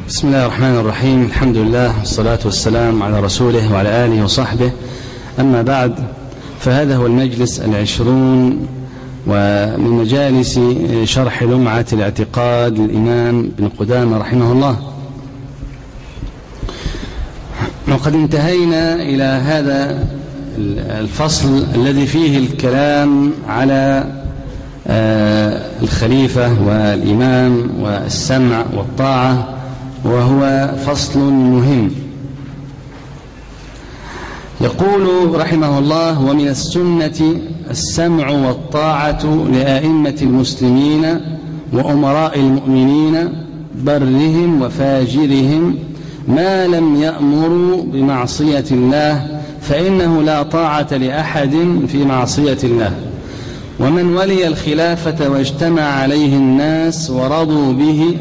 بسم الله الرحمن الرحيم. الحمد لله والصلاة والسلام على رسوله وعلى آله وصحبه. أما بعد، فهذا هو المجلس 20 ومن مجالس شرح لمعة الاعتقاد للإمام ابن قدامة رحمه الله. وقد انتهينا إلى هذا الفصل الذي فيه الكلام على الخليفة والإمام والسمع والطاعة، وهو فصل مهم. يقول رحمه الله: ومن السنة السمع والطاعة لأئمة المسلمين وأمراء المؤمنين برهم وفاجرهم ما لم يأمروا بمعصية الله، فإنه لا طاعة لأحد في معصية الله. ومن ولي الخلافة واجتمع عليه الناس ورضوا به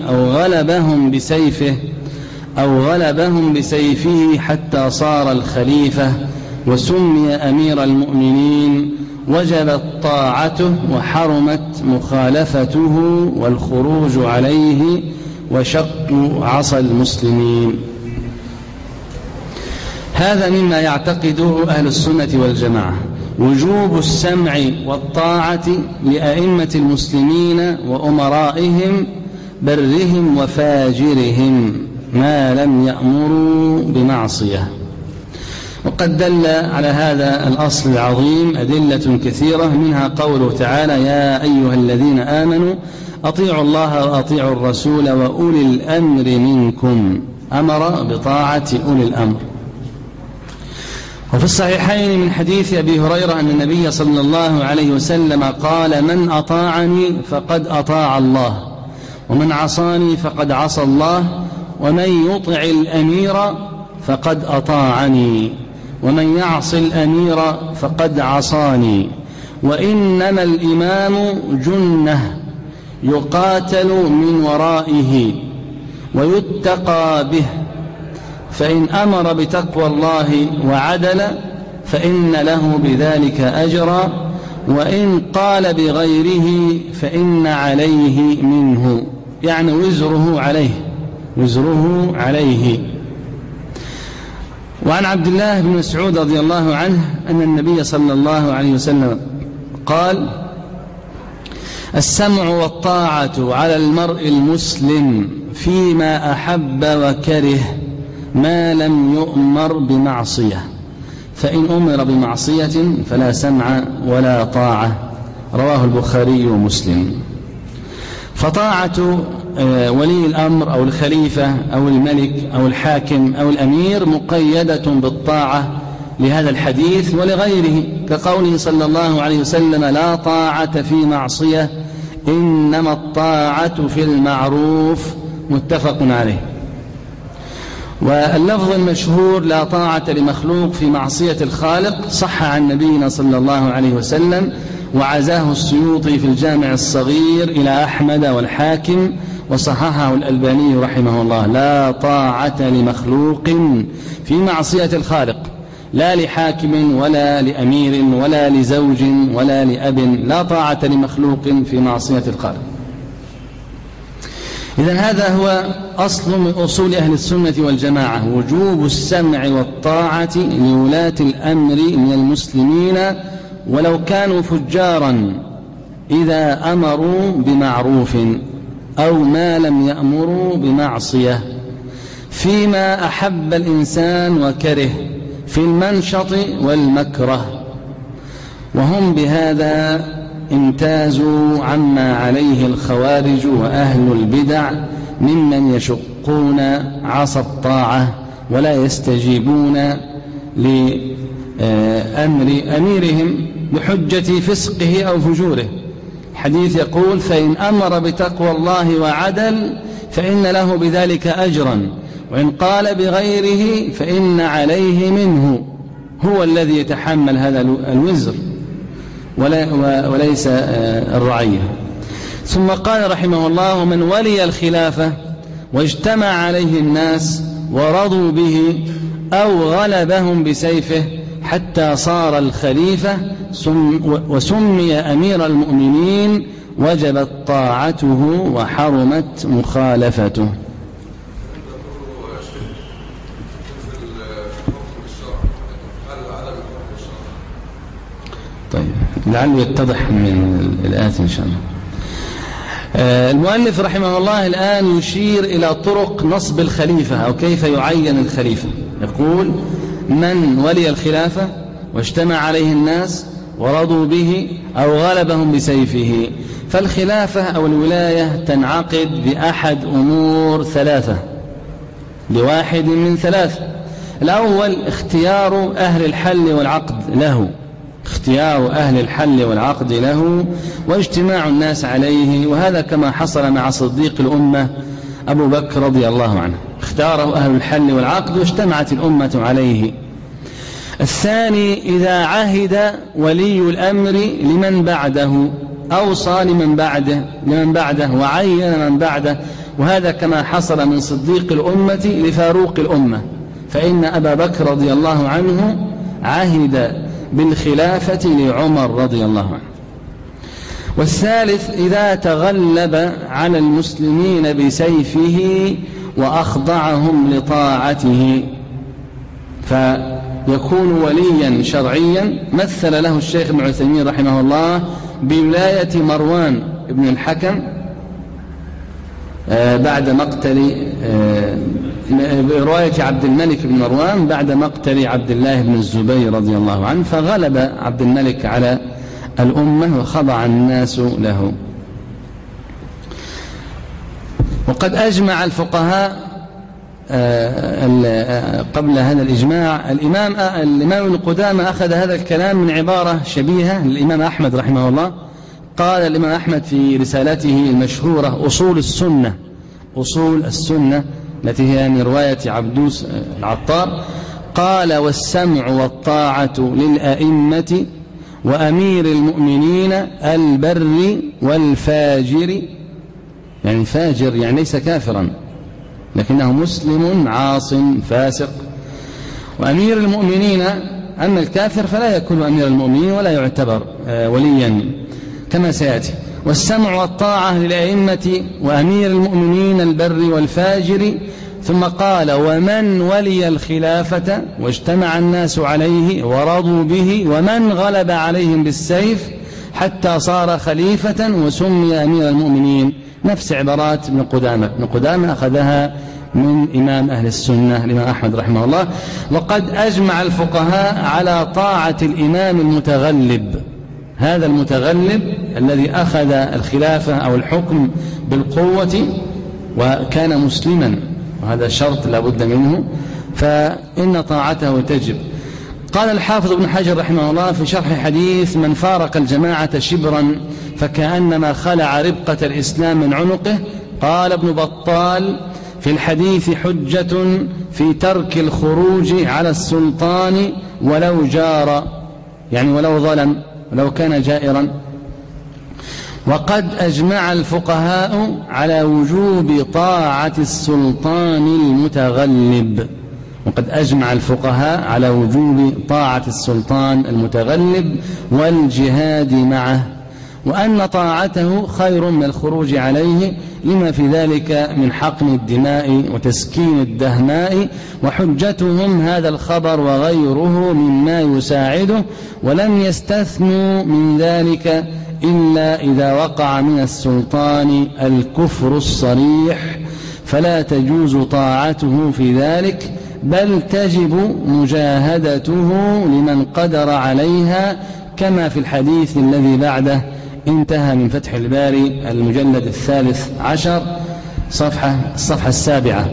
أو غلبهم بسيفه حتى صار الخليفة وسمي أمير المؤمنين، وجبت طاعته وحرمت مخالفته والخروج عليه وشق عصا المسلمين. هذا مما يعتقده أهل السنة والجماعة، وجوب السمع والطاعة لأئمة المسلمين وأمرائهم برهم وفاجرهم ما لم يأمروا بمعصية. وقد دل على هذا الأصل العظيم أدلة كثيرة، منها قوله تعالى: يا أيها الذين آمنوا أطيعوا الله وأطيعوا الرسول وأولي الأمر منكم. أمر بطاعة أولي الأمر. وفي الصحيحين من حديث أبي هريرة أن النبي صلى الله عليه وسلم قال: من أطاعني فقد أطاع الله، ومن عصاني فقد عصى الله، ومن يطع الأمير فقد أطاعني، ومن يعص الأمير فقد عصاني. وإنما الإمام جنة يقاتل من ورائه ويتقى به، فإن أمر بتقوى الله وعدل فإن له بذلك أجرا، وإن قال بغيره فإن عليه منه، يعني وزره عليه. وعن عبد الله بن مسعود رضي الله عنه أن النبي صلى الله عليه وسلم قال: السمع والطاعة على المرء المسلم فيما أحب وكره ما لم يؤمر بمعصية، فإن أمر بمعصية فلا سمع ولا طاعة. رواه البخاري ومسلم. فطاعة ولي الأمر أو الخليفة أو الملك أو الحاكم أو الأمير مقيدة بالطاعة لهذا الحديث ولغيره، كقوله صلى الله عليه وسلم: لا طاعة في معصية، إنما الطاعة في المعروف. متفق عليه. واللفظ المشهور لا طاعة لمخلوق في معصية الخالق صح عن نبينا صلى الله عليه وسلم، وعزاه السيوطي في الجامع الصغير إلى أحمد والحاكم، وصححه الألباني رحمه الله: لا طاعة لمخلوق في معصية الخالق، لا لحاكم ولا لأمير ولا لزوج ولا لأب، لا طاعة لمخلوق في معصية الخالق. إذن هذا هو أصل من أصول أهل السنة والجماعة، وجوب السمع والطاعة لولاة الأمر من المسلمين ولو كانوا فجارا إذا أمروا بمعروف أو ما لم يأمروا بمعصية، فيما أحب الإنسان وكره، في المنشط والمكره. وهم بهذا امتازوا عما عليه الخوارج وأهل البدع ممن يشقون عصا الطاعة ولا يستجيبون لأمر أميرهم بحجة فسقه أو فجوره. الحديث يقول: فإن أمر بتقوى الله وعدل فإن له بذلك أجرا، وإن قال بغيره فإن عليه منه، هو الذي يتحمل هذا الوزر وليس الرعية. ثم قال رحمه الله: ومن ولي الخلافة واجتمع عليه الناس ورضوا به أو غلبهم بسيفه حتى صار الخليفة وسمي أمير طيب لعله يتضح من الآيات إن شاء الله. المؤلف رحمه الله الآن يشير إلى طرق نصب الخليفة أو كيف يعين الخليفة. يقول: من ولي الخلافة واجتمع عليه الناس ورضوا به أو غلبهم بسيفه. فالخلافة أو الولاية تنعقد بأحد أمور ثلاثة، بواحد من ثلاث. الأول اختيار أهل الحل والعقد له، اختيار أهل الحل والعقد له واجتماع الناس عليه، وهذا كما حصل مع صديق الأمة أبو بكر رضي الله عنه، اختاره أهل الحل والعقد واجتمعت الأمة عليه. الثاني إذا عهد ولي الأمر لمن بعده، أوصى لمن بعده وعين من بعده، وهذا كما حصل من صديق الأمة لفاروق الأمة، فإن أبا بكر رضي الله عنه عهد بالخلافة لعمر رضي الله عنه. والثالث إذا تغلب على المسلمين بسيفه وأخضعهم لطاعته، فيكون وليا شرعيا. مثل له الشيخ ابن عثيمين رحمه الله بولاية مروان بن الحكم بعد مقتل برواية عبد الملك بن مروان بعد مقتل عبد الله بن الزبير رضي الله عنه، فغلب عبد الملك على الأمة وخضع الناس له. وقد أجمع الفقهاء قبل هذا الإجماع. الإمام ابن قدامة أخذ هذا الكلام من عبارة شبيهة للإمام أحمد رحمه الله. قال الإمام أحمد في رسالته المشهورة أصول السنة التي هي من رواية عبدوس العطار، قال: والسمع والطاعة للأئمة وأمير المؤمنين البر والفاجر، يعني فاجر يعني ليس كافرا لكنه مسلم عاص فاسق. وأمير المؤمنين، أما الكافر فلا يكون أمير المؤمنين ولا يعتبر وليا كما سيأتي. والسمع والطاعة للأئمة وأمير المؤمنين البر والفاجر. ثم قال: ومن ولي الخلافة واجتمع الناس عليه ورضوا به ومن غلب عليهم بالسيف حتى صار خليفة وسمي أمير المؤمنين. نفس عبارات ابن قدامة أخذها من إمام أهل السنة الإمام أحمد رحمه الله. وقد أجمع الفقهاء على طاعة الإمام المتغلب، هذا المتغلب الذي أخذ الخلافة أو الحكم بالقوة وكان مسلما، وهذا شرط لا بد منه، فإن طاعته تجب. قال الحافظ ابن حجر رحمه الله في شرح حديث: من فارق الجماعة شبرا فكأنما خلع ربقة الإسلام من عنقه. قال ابن بطال: في الحديث حجة في ترك الخروج على السلطان ولو جار، يعني ولو ظلم ولو كان جائرا. وقد أجمع الفقهاء على وجوب طاعة السلطان المتغلب، وقد أجمع الفقهاء على وجوب طاعة السلطان المتغلب والجهاد معه، وأن طاعته خير من الخروج عليه لما في ذلك من حقن الدماء وتسكين الدهماء. وحجتهم هذا الخبر وغيره مما يساعده، ولم يستثنوا من ذلك إلا إذا وقع من السلطان الكفر الصريح، فلا تجوز طاعته في ذلك، بل تجب مجاهدته لمن قدر عليها، كما في الحديث الذي بعده. انتهى من فتح الباري المجلد 13 الصفحة 7.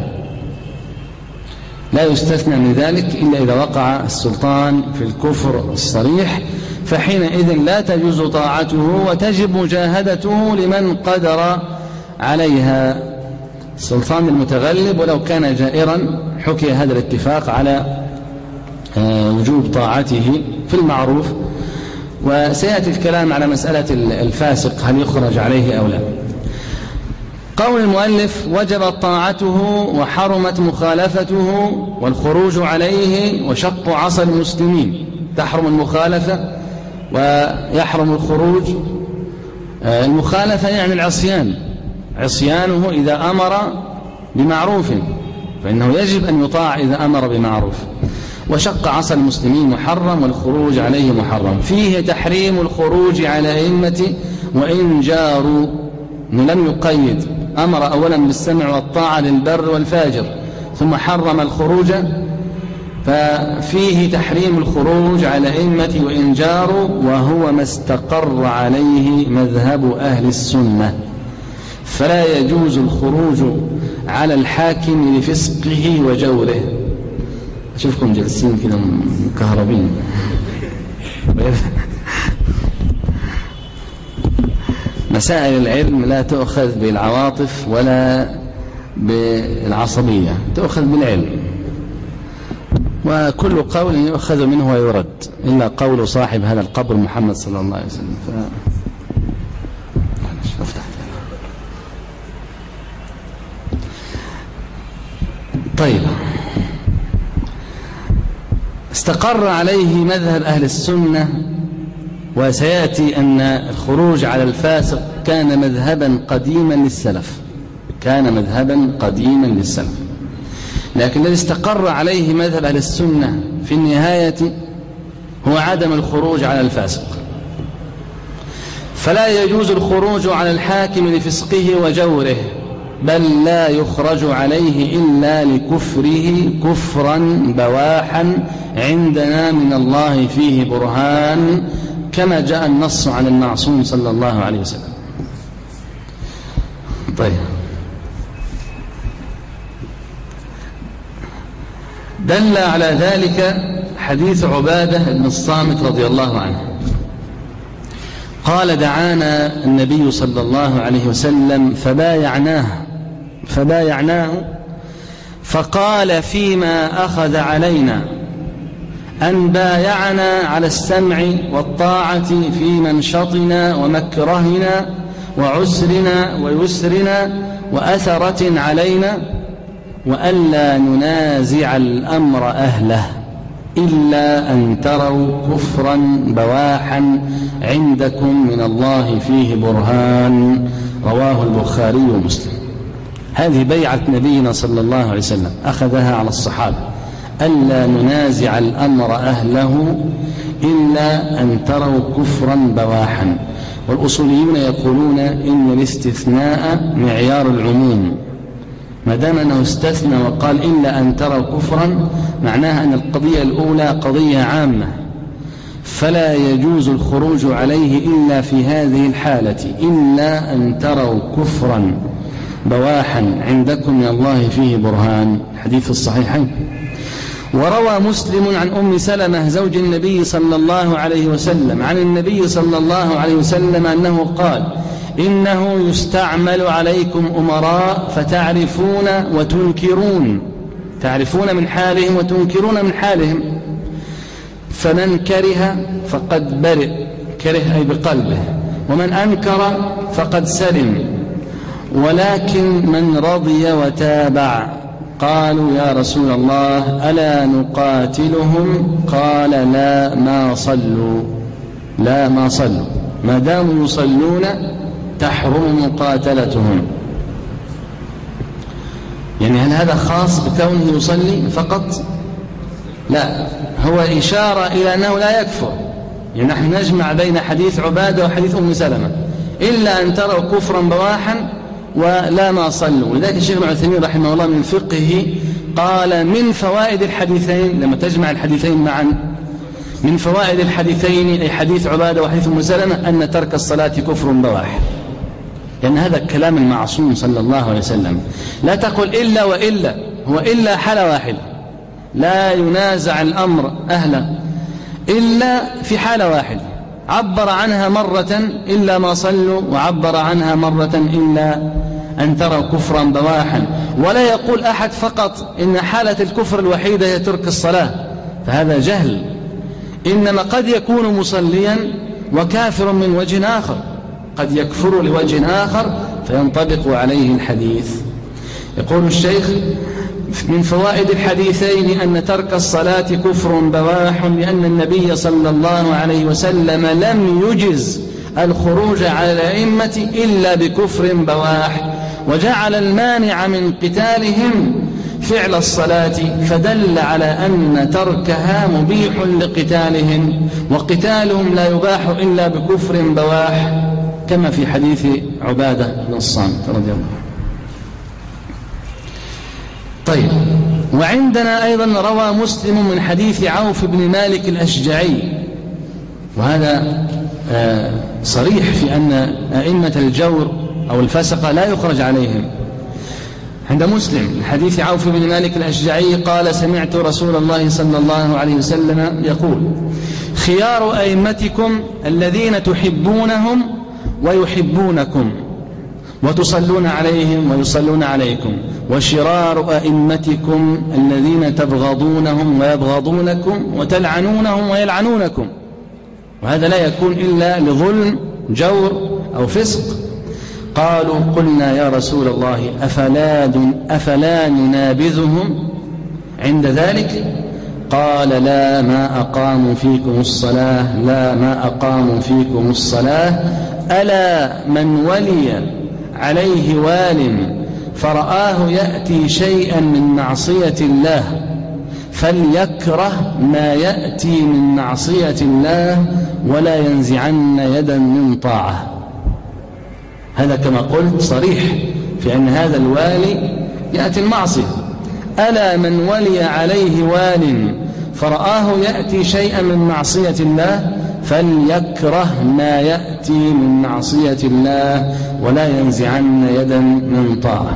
لا يستثنى من ذلك إلا إذا وقع السلطان في الكفر الصريح، فحينئذ لا تجوز طاعته وتجب مجاهدته لمن قدر عليها. السلطان المتغلب ولو كان جائرا حكي هذا الاتفاق على وجوب طاعته في المعروف. وسيأتي الكلام على مسألة الفاسق هل يخرج عليه أو لا. قول المؤلف: وجبت طاعته وحرمت مخالفته والخروج عليه وشق عصا المسلمين. تحرم المخالفة ويحرم الخروج. المخالفة يعني العصيان، عصيانه إذا أمر بمعروف فإنه يجب أن يطاع إذا أمر بمعروف. وشق عصا المسلمين محرم والخروج عليه محرم. فيه تحريم الخروج على أئمة وإن جاروا، لم يقيد، أمر أولا بالسمع والطاعة للبر والفاجر ثم حرم الخروج، ففيه تحريم الخروج على أئمة وإن جاروا، وهو ما استقر عليه مذهب أهل السنة. فلا يجوز الخروج على الحاكم لفسقه وجوره. أشوفكم جالسين كده مكهربين. مسائل العلم لا تؤخذ بالعواطف ولا بالعصبية، تؤخذ بالعلم، وكل قول يؤخذ منه ويرد إلا قول صاحب هذا القبر محمد صلى الله عليه وسلم. طيب، استقر عليه مذهب أهل السنة، وسيأتي أن الخروج على الفاسق كان مذهبا قديما للسلف، كان مذهبا قديما للسلف، لكن الذي استقر عليه مذهب أهل السنة في النهاية هو عدم الخروج على الفاسق. فلا يجوز الخروج على الحاكم لفسقه وجوره، بل لا يخرج عليه إلا لكفره كفرا بواحا عندنا من الله فيه برهان، كما جاء النص عن المعصوم صلى الله عليه وسلم. طيب، دل على ذلك حديث عبادة بن الصامت رضي الله عنه قال: دعانا النبي صلى الله عليه وسلم فبايعناه فقال: فيما أخذ علينا أن بايعنا على السمع والطاعة في منشطنا ومكرهنا وعسرنا ويسرنا وأثرة علينا، وألا ننازع الأمر أهله إلا أن تروا كفرا بواحا عندكم من الله فيه برهان. رواه البخاري ومسلم. هذه بيعة نبينا صلى الله عليه وسلم أخذها على الصحابة: ألا ننازع الأمر أهله إلا أن تروا كفرا بواحا. والأصوليون يقولون إن الاستثناء معيار العموم، ما دام أنه استثنى وقال إلا أن تروا كفرا، معناها أن القضية الأولى قضية عامة، فلا يجوز الخروج عليه إلا في هذه الحالة، إلا أن تروا كفرا بواحا عندكم من الله فيه برهان. حديث الصحيحين. وروى مسلم عن أم سلمة زوج النبي صلى الله عليه وسلم عن النبي صلى الله عليه وسلم أنه قال: إنه يستعمل عليكم أمراء فتعرفون وتنكرون، تعرفون من حالهم وتنكرون من حالهم، فمن كره فقد برئ، كره أي بقلبه، ومن أنكر فقد سلم، ولكن من رضي وتابع. قالوا: يا رسول الله ألا نقاتلهم؟ قال: لا ما صلوا، ما داموا يصلون تحرم مقاتلتهم. يعني هل هذا خاص بكونه يصلي فقط؟ لا، هو إشارة إلى أنه لا يكفر. يعني نحن نجمع بين حديث عبادة وحديث أم سلمة: إلا أن تروا كفرا بواحا ولا ما صلوا. ولذلك الشيخ ابن عثيمين رحمه الله من فقهه قال: من فوائد الحديثين، لما تجمع الحديثين معا، من فوائد الحديثين أي حديث عبادة وحديث أم سلمة أن ترك الصلاة كفر بواح، لأن هذا كلام المعصوم صلى الله عليه وسلم. لا تقل إلا وإلا، هو إلا حالة واحدة، لا ينازع الأمر أهله إلا في حالة واحدة، عبر عنها مرة إلا ما صلوا، وعبر عنها مرة إلا أن تروا كفرا بواحا. ولا يقول أحد فقط إن حالة الكفر الوحيدة هي ترك الصلاة، فهذا جهل. إنما قد يكون مصليا وكافر من وجه آخر، قد يكفر لوجه آخر فينطبق عليه الحديث. يقول الشيخ: من فوائد الحديثين أن ترك الصلاة كفر بواح، لأن النبي صلى الله عليه وسلم لم يجز الخروج على الأئمة إلا بكفر بواح، وجعل المانع من قتالهم فعل الصلاة، فدل على أن تركها مبيح لقتالهم، وقتالهم لا يباح إلا بكفر بواح، كما في حديث عبادة بن الصامت رضي الله عنه. طيب، وعندنا أيضا روى مسلم من حديث عوف بن مالك الأشجعي، وهذا صريح في أن أئمة الجور أو الفسقة لا يخرج عليهم. عند مسلم حديث عوف بن مالك الأشجعي قال: سمعت رسول الله صلى الله عليه وسلم يقول: خيار أئمتكم الذين تحبونهم ويحبونكم وتصلون عليهم ويصلون عليكم، وشرار أئمتكم الذين تبغضونهم ويبغضونكم وتلعنونهم ويلعنونكم. وهذا لا يكون إلا لظلم جور أو فسق. قالوا: قلنا يا رسول الله أفلا ننابذهم عند ذلك؟ قال: لا ما أقاموا فيكم الصلاة، لا ما أقاموا فيكم الصلاة. ألا من ولي عليه وال فرآه يأتي شيئا من معصية الله فليكره ما يأتي من معصية الله ولا ينزعن يدا من طاعة. هذا كما قلت صريح في أن هذا الوالي يأتي المعصية. ألا من ولي عليه وال فرآه يأتي شيئا من معصية الله فليكره ما يأتي من معصية الله ولا ينزعن يدا من طاعة.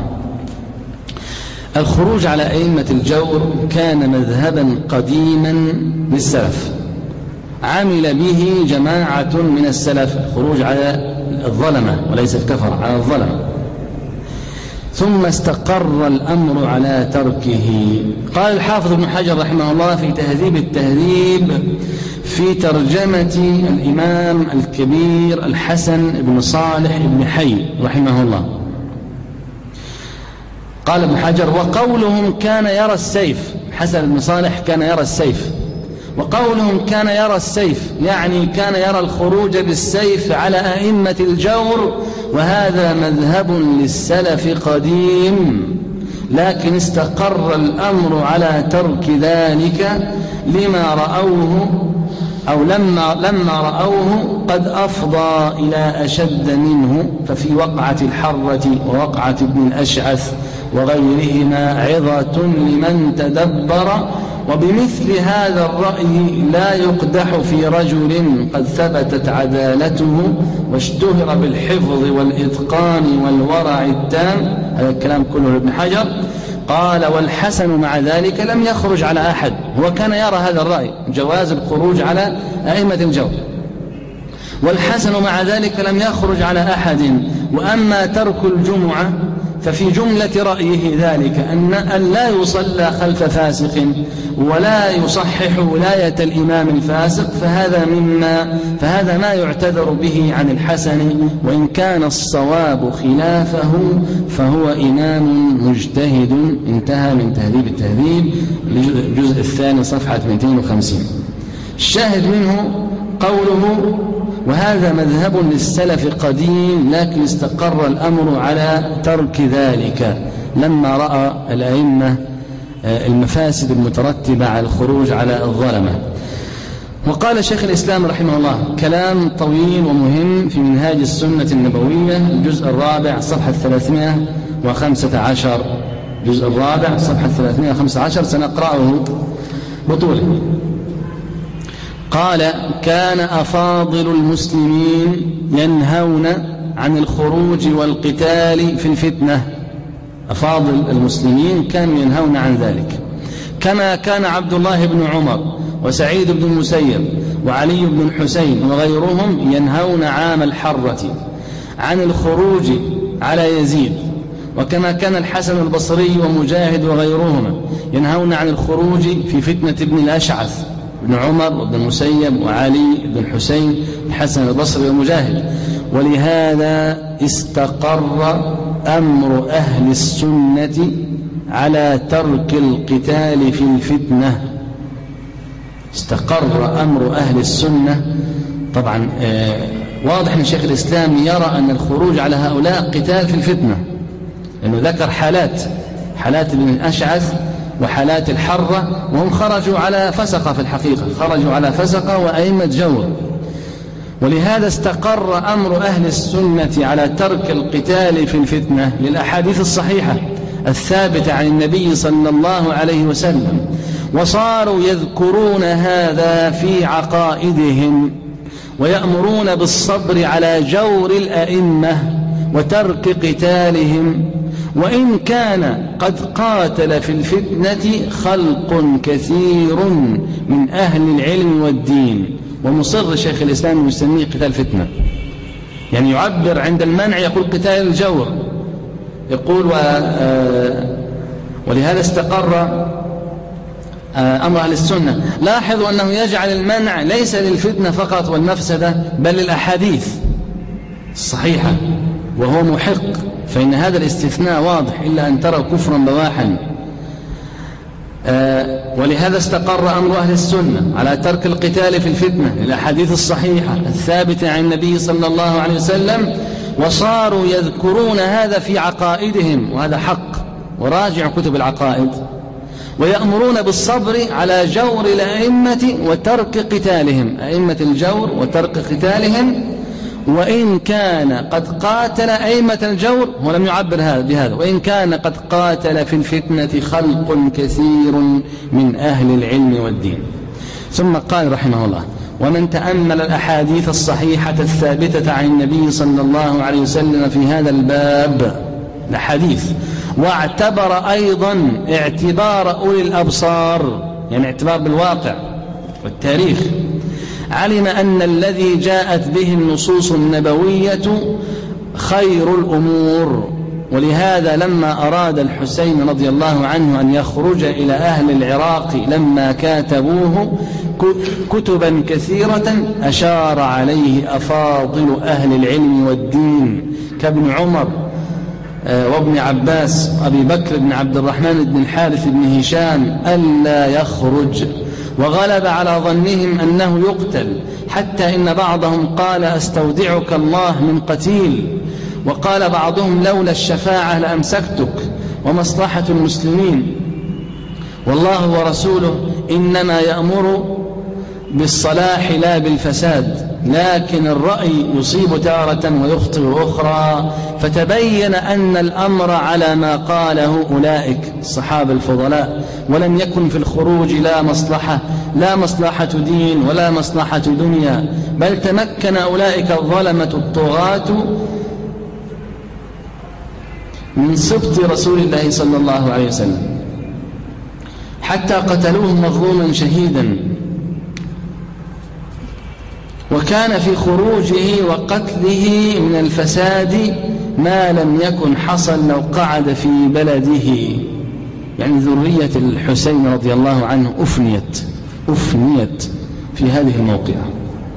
الخروج على أئمة الجور كان مذهبا قديما للسلف، عمل به جماعة من السلف، الخروج على الظلمة وليس الكفر، على الظلمة. ثم استقر الأمر على تركه. قال الحافظ ابن حجر رحمه الله في تهذيب التهذيب في ترجمة الإمام الكبير الحسن بن صالح بن حي رحمه الله، قال ابن حجر: وقولهم كان يرى السيف، حسن بن صالح كان يرى السيف، وقولهم كان يرى السيف يعني كان يرى الخروج بالسيف على أئمة الجور، وهذا مذهب للسلف قديم، لكن استقر الأمر على ترك ذلك لما رأوه أو لما رأوه قد أفضى إلى أشد منه، ففي وقعة الحرة ووقعة ابن الأشعث وغيرهما عظة لمن تدبر. وبمثل هذا الرأي لا يقدح في رجل قد ثبتت عدالته واشتهر بالحفظ والإتقان والورع التام. هذا الكلام كله لابن حجر. قال: والحسن مع ذلك لم يخرج على أحد، هو كان يرى هذا الرأي جواز الخروج على أئمة الجور، والحسن مع ذلك لم يخرج على أحد. وأما ترك الجمعة ففي جملة رأيه ذلك أن لا يصلى خلف فاسق ولا يصحح ولاية الإمام الفاسق، فهذا ما يعتذر به عن الحسن، وإن كان الصواب خلافه فهو إمام مجتهد. انتهى من تهذيب التهذيب الجزء الثاني صفحة 250. الشاهد منه قوله: وهذا مذهب للسلف قديم، لكن استقر الأمر على ترك ذلك لما رأى الأئمة المفاسد المترتبة على الخروج على الظلمة. وقال شيخ الإسلام رحمه الله كلام طويل ومهم في منهاج السنة النبوية الجزء الرابع صفحة 315، الجزء الرابع صفحة 315 سنقرأه بطوله. قال: كان أفاضل المسلمين ينهون عن الخروج والقتال في الفتنة. أفاضل المسلمين كانوا ينهون عن ذلك، كما كان عبد الله بن عمر وسعيد بن المسيب وعلي بن الحسين وغيرهم ينهون عام الحرة عن الخروج على يزيد، وكما كان الحسن البصري ومجاهد وغيرهما ينهون عن الخروج في فتنة ابن الأشعث ابن عمر وابن المسيب وعلي بن الحسين الحسن البصري ومجاهد. ولهذا استقر أمر أهل السنة على ترك القتال في الفتنة. استقر أمر أهل السنة. طبعا واضح أن شيخ الإسلام يرى أن الخروج على هؤلاء قتال في الفتنة، لأنه ذكر حالات حالات بن الأشعث وحالات الحرة، وهم خرجوا على فسقة في الحقيقة، خرجوا على فسقة وأئمة جور. ولهذا استقر أمر أهل السنة على ترك القتال في الفتنة للأحاديث الصحيحة الثابتة عن النبي صلى الله عليه وسلم، وصاروا يذكرون هذا في عقائدهم، ويأمرون بالصبر على جور الأئمة وترك قتالهم، وإن كان قد قاتل في الفتنة خلق كثير من أهل العلم والدين. ومصر شيخ الإسلام يسميه قتال فتنة، يعني يعبر عند المنع يقول قتال الجور، يقول ولهذا استقر أمر أهل السنة. لاحظوا أنه يجعل المنع ليس للفتنة فقط والمفسدة، بل للأحاديث الصحيحة، وهو محق، فإن هذا الاستثناء واضح إلا أن تروا كفرا بواحا. ولهذا استقر أمر أهل السنة على ترك القتال في الفتنة للأحاديث الصحيحة الثابتة عن النبي صلى الله عليه وسلم، وصاروا يذكرون هذا في عقائدهم، وهذا حق، وراجع كتب العقائد. ويأمرون بالصبر على جور الأئمة وترك قتالهم، أئمة الجور وترك قتالهم، وإن كان قد قاتل أئمة الجور، ولم يعبر بهذا، وإن كان قد قاتل في الفتنة خلق كثير من أهل العلم والدين. ثم قال رحمه الله: ومن تأمل الأحاديث الصحيحة الثابتة عن النبي صلى الله عليه وسلم في هذا الباب الحديث، واعتبر أيضا اعتبار أولي الأبصار، يعني اعتبار بالواقع والتاريخ، علم أن الذي جاءت به النصوص النبوية خير الأمور. ولهذا لما أراد الحسين رضي الله عنه أن يخرج إلى أهل العراق لما كاتبوه كتبا كثيرة أشار عليه أفاضل أهل العلم والدين كابن عمر وابن عباس أبي بكر بن عبد الرحمن بن الحارث بن هشام ألا يخرج، وغلب على ظنهم أنه يقتل، حتى إن بعضهم قال: أستودعك الله من قتيل، وقال بعضهم: لولا الشفاعة لأمسكتك ومصلحة المسلمين، والله ورسوله إنما يأمر بالصلاح لا بالفساد، لكن الرأي يصيب تارة ويخطئ أخرى. فتبين أن الأمر على ما قاله أولئك الصحابة الفضلاء، ولم يكن في الخروج لا مصلحة دين ولا مصلحة دنيا، بل تمكن أولئك الظلمة الطغاة من سبط رسول الله صلى الله عليه وسلم، حتى قتلوه مظلوما شهيدا. وكان في خروجه وقتله من الفساد ما لم يكن حصل لو قعد في بلده، يعني ذرية الحسين رضي الله عنه أفنيت في هذه الموقعة.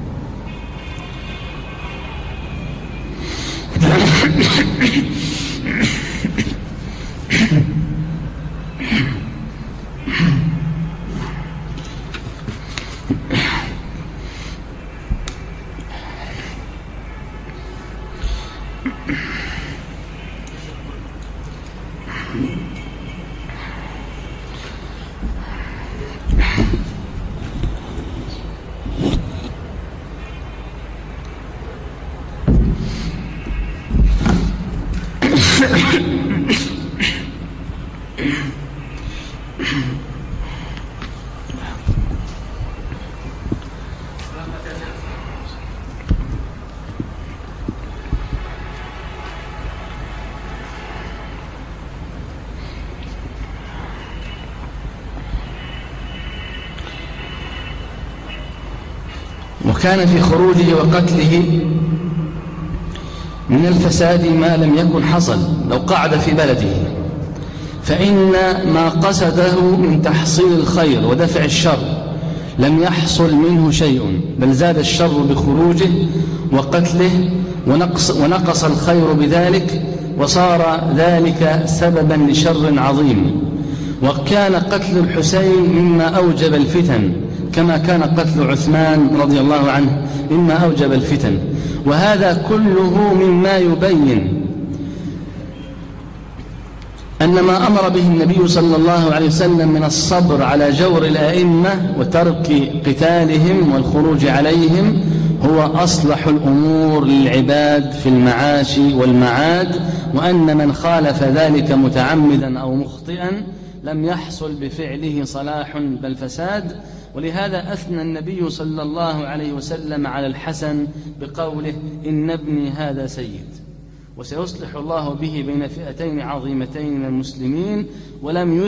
وكان في خروجه وقتله من الفساد ما لم يكن حصل لو قعد في بلده، فإن ما قصده من تحصيل الخير ودفع الشر لم يحصل منه شيء، بل زاد الشر بخروجه وقتله، ونقص الخير بذلك، وصار ذلك سببا لشر عظيم. وكان قتل الحسين مما أوجب الفتن، كما كان قتل عثمان رضي الله عنه مما أوجب الفتن. وهذا كله مما يبين أن ما أمر به النبي صلى الله عليه وسلم من الصبر على جور الأئمة وترك قتالهم والخروج عليهم هو أصلح الأمور للعباد في المعاش والمعاد، وأن من خالف ذلك متعمدا أو مخطئا لم يحصل بفعله صلاح بل فساد. ولهذا أثنى النبي صلى الله عليه وسلم على الحسن بقوله: إن ابني هذا سيد، وسيصلح الله به بين فئتين عظيمتين من المسلمين. ولم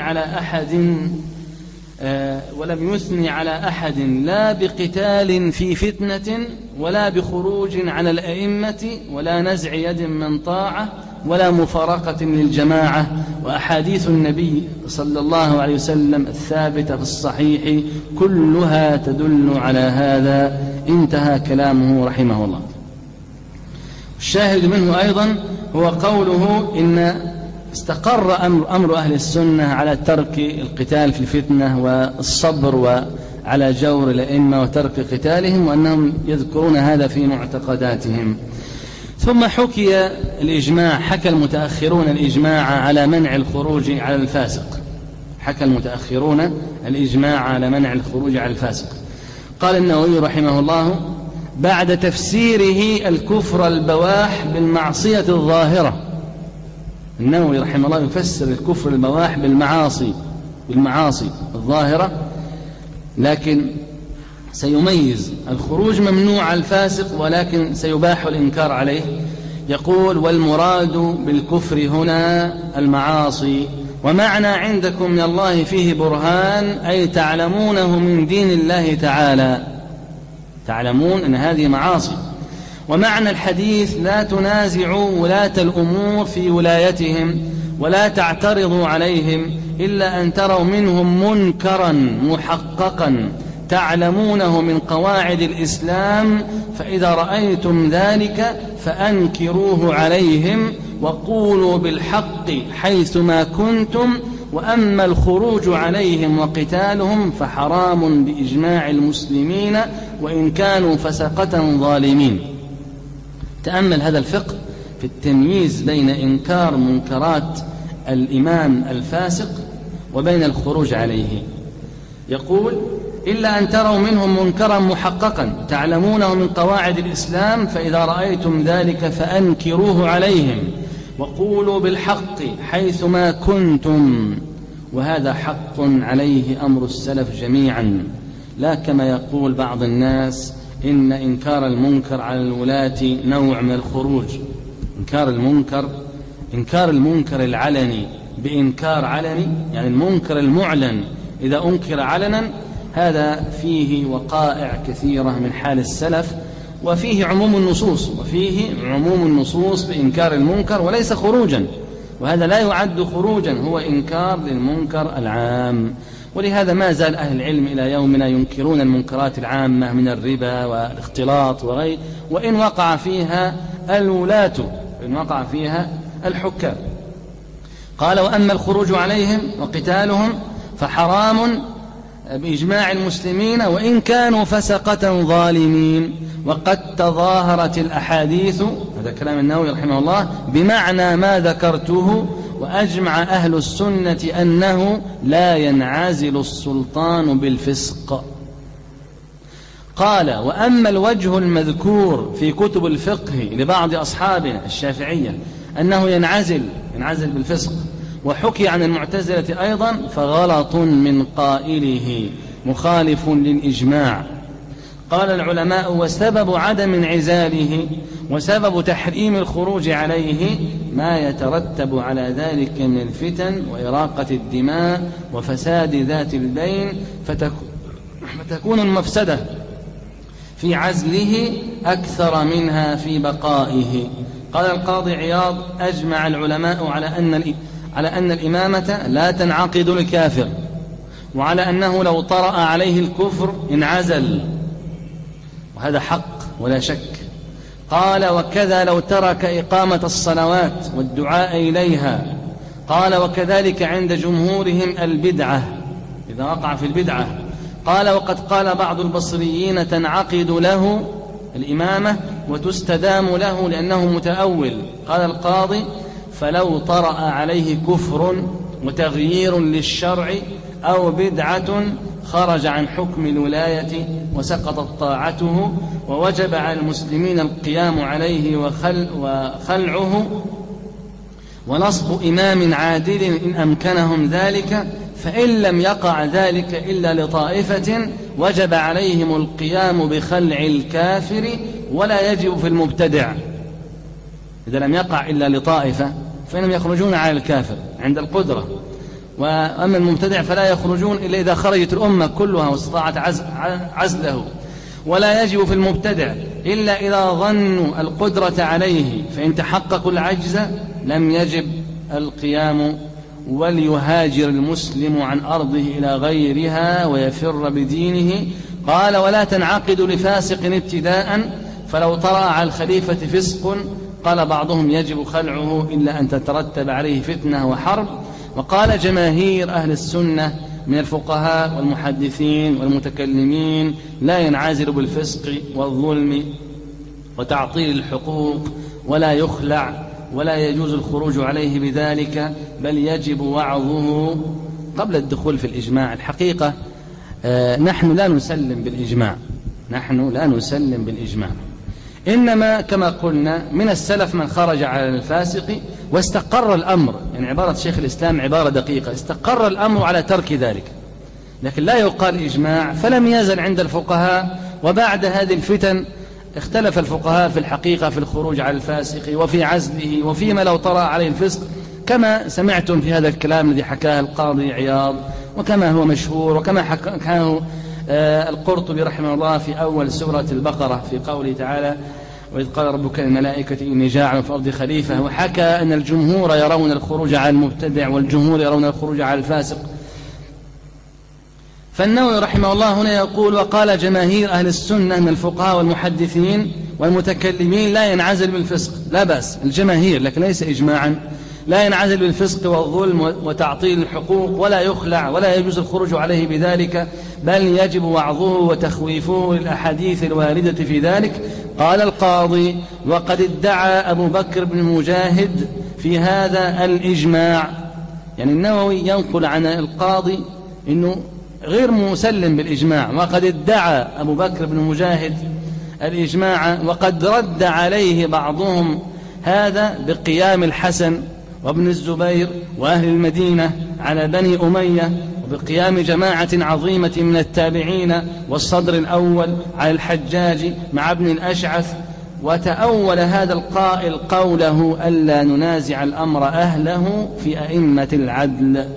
يثني على أحد لا بقتال في فتنة ولا بخروج على الأئمة ولا نزع يد من طاعة ولا مفارقة للجماعة. وأحاديث النبي صلى الله عليه وسلم الثابتة في الصحيح كلها تدل على هذا. انتهى كلامه رحمه الله. الشاهد منه أيضا هو قوله: إن استقر أمر أهل السنة على ترك القتال في الفتنة والصبر وعلى جور الأئمة وترك قتالهم، وأنهم يذكرون هذا في معتقداتهم. ثم حكي الإجماع، حكى المتأخرون الإجماع على منع الخروج على الفاسق. حكى المتأخرون الإجماع على منع الخروج على الفاسق. قال النووي رحمه الله بعد تفسيره الكفر البواح بالمعصية الظاهرة. النووي رحمه الله يفسر الكفر البواح بالمعاصي الظاهرة، لكن سيميز الخروج ممنوع على الفاسق ولكن سيباح الإنكار عليه. يقول: والمراد بالكفر هنا المعاصي، ومعنى عندكم من الله فيه برهان، أي تعلمونه من دين الله تعالى، تعلمون أن هذه معاصي. ومعنى الحديث: لا تنازعوا ولاة الأمور في ولايتهم ولا تعترضوا عليهم إلا أن تروا منهم منكرا محققا تعلمونها من قواعد الإسلام، فإذا رأيتم ذلك فأنكروه عليهم وقولوا بالحق حيثما كنتم، وأما الخروج عليهم وقتالهم فحرام بإجماع المسلمين وإن كانوا فسقة ظالمين. تأمل هذا الفقه في التمييز بين إنكار منكرات الإمام الفاسق وبين الخروج عليه. يقول: إلا أن تروا منهم منكرا محققا تعلمونه من قواعد الإسلام، فإذا رأيتم ذلك فأنكروه عليهم وقولوا بالحق حيثما كنتم. وهذا حق عليه أمر السلف جميعا، لا كما يقول بعض الناس إن إنكار المنكر على الولاة نوع من الخروج. إنكار المنكر العلني بإنكار علني، يعني المنكر المعلن إذا أنكر علنا، هذا فيه وقائع كثيرة من حال السلف، وفيه عموم النصوص بإنكار المنكر وليس خروجا، وهذا لا يعد خروجا، هو إنكار للمنكر العام. ولهذا ما زال أهل العلم إلى يومنا ينكرون المنكرات العامة من الربا والاختلاط وغيره، وإن وقع فيها الولاة، وإن وقع فيها الحكام. قال: وأما الخروج عليهم وقتالهم فحرام بإجماع المسلمين وإن كانوا فسقة ظالمين. وقد تظاهرت الأحاديث، هذا كلام النووي رحمه الله، بمعنى ما ذكرته، وأجمع أهل السنة أنه لا ينعزل السلطان بالفسق. قال: وأما الوجه المذكور في كتب الفقه لبعض أصحابنا الشافعية أنه ينعزل بالفسق، وحكي عن المعتزلة أيضا، فغلط من قائله مخالف للإجماع. قال العلماء: وسبب عدم انعزاله وسبب تحريم الخروج عليه ما يترتب على ذلك من الفتن وإراقة الدماء وفساد ذات البين، فتكون المفسدة في عزله أكثر منها في بقائه. قال القاضي عياض: أجمع العلماء على أن الإمامة لا تنعقد للكافر، وعلى أنه لو طرأ عليه الكفر انعزل، وهذا حق ولا شك. قال: وكذا لو ترك إقامة الصلوات والدعاء إليها. قال: وكذلك عند جمهورهم البدعة، إذا وقع في البدعة. قال: وقد قال بعض البصريين تنعقد له الإمامة وتستدام له لأنه متأول. قال القاضي: فلو طرأ عليه كفر وتغيير للشرع أو بدعة خرج عن حكم الولاية وسقطت طاعته، ووجب على المسلمين القيام عليه وخلعه ونصب إمام عادل إن أمكنهم ذلك، فإن لم يقع ذلك إلا لطائفة وجب عليهم القيام بخلع الكافر ولا يجب في المبتدع. إذا لم يقع إلا لطائفة فإنهم يخرجون على الكافر عند القدرة، وأما المبتدع فلا يخرجون إلا إذا خرجت الأمة كلها واستطاعت عزله، ولا يجب في المبتدع إلا إذا ظنوا القدرة عليه، فإن تحققوا العجز لم يجب القيام. وليهاجر المسلم عن أرضه إلى غيرها ويفر بدينه. قال ولا تنعقد لفاسق ابتداء، فلو طرأ على الخليفة فسق قال بعضهم يجب خلعه إلا أن تترتب عليه فتنة وحرب. وقال جماهير أهل السنة من الفقهاء والمحدثين والمتكلمين لا ينعزل بالفسق والظلم وتعطيل الحقوق ولا يخلع ولا يجوز الخروج عليه بذلك، بل يجب وعظه. قبل الدخول في الإجماع، الحقيقة نحن لا نسلم بالإجماع، إنما كما قلنا من السلف من خرج على الفاسق واستقر الأمر، يعني عبارة شيخ الإسلام عبارة دقيقة، استقر الأمر على ترك ذلك، لكن لا يقال إجماع. فلم يزل عند الفقهاء، وبعد هذه الفتن اختلف الفقهاء في الحقيقة في الخروج على الفاسق وفي عزله وفيما لو طرأ عليه الفسق، كما سمعتم في هذا الكلام الذي حكاه القاضي عياض، وكما هو مشهور، وكما حكاه القرطبي رحمه الله في أول سورة البقرة في قوله تعالى وإذ قال ربك للملائكة إني جاعل في الأرض خليفة، وحكى أن الجمهور يرون الخروج على المبتدع والجمهور يرون الخروج على الفاسق. فالنووي رحمه الله هنا يقول وقال جماهير أهل السنة من الفقهاء والمحدثين والمتكلمين لا ينعزل بالفسق، لا بأس الجماهير لكن ليس إجماعا، لا ينعزل بالفسق والظلم وتعطيل الحقوق ولا يخلع ولا يجوز الخروج عليه بذلك، بل يجب وعظه وتخويفه للأحاديث الواردة في ذلك. قال القاضي وقد ادعى أبو بكر بن مجاهد في هذا الإجماع، يعني النووي ينقل عن القاضي إنه غير مسلم بالإجماع، وقد ادعى أبو بكر بن مجاهد الإجماع، وقد رد عليه بعضهم هذا بقيام الحسن وابن الزبير وأهل المدينة على بني أمية، وبقيام جماعة عظيمة من التابعين والصدر الأول على الحجاج مع ابن الأشعث. وتأول هذا القائل قوله ألا ننازع الأمر أهله في أئمة العدل.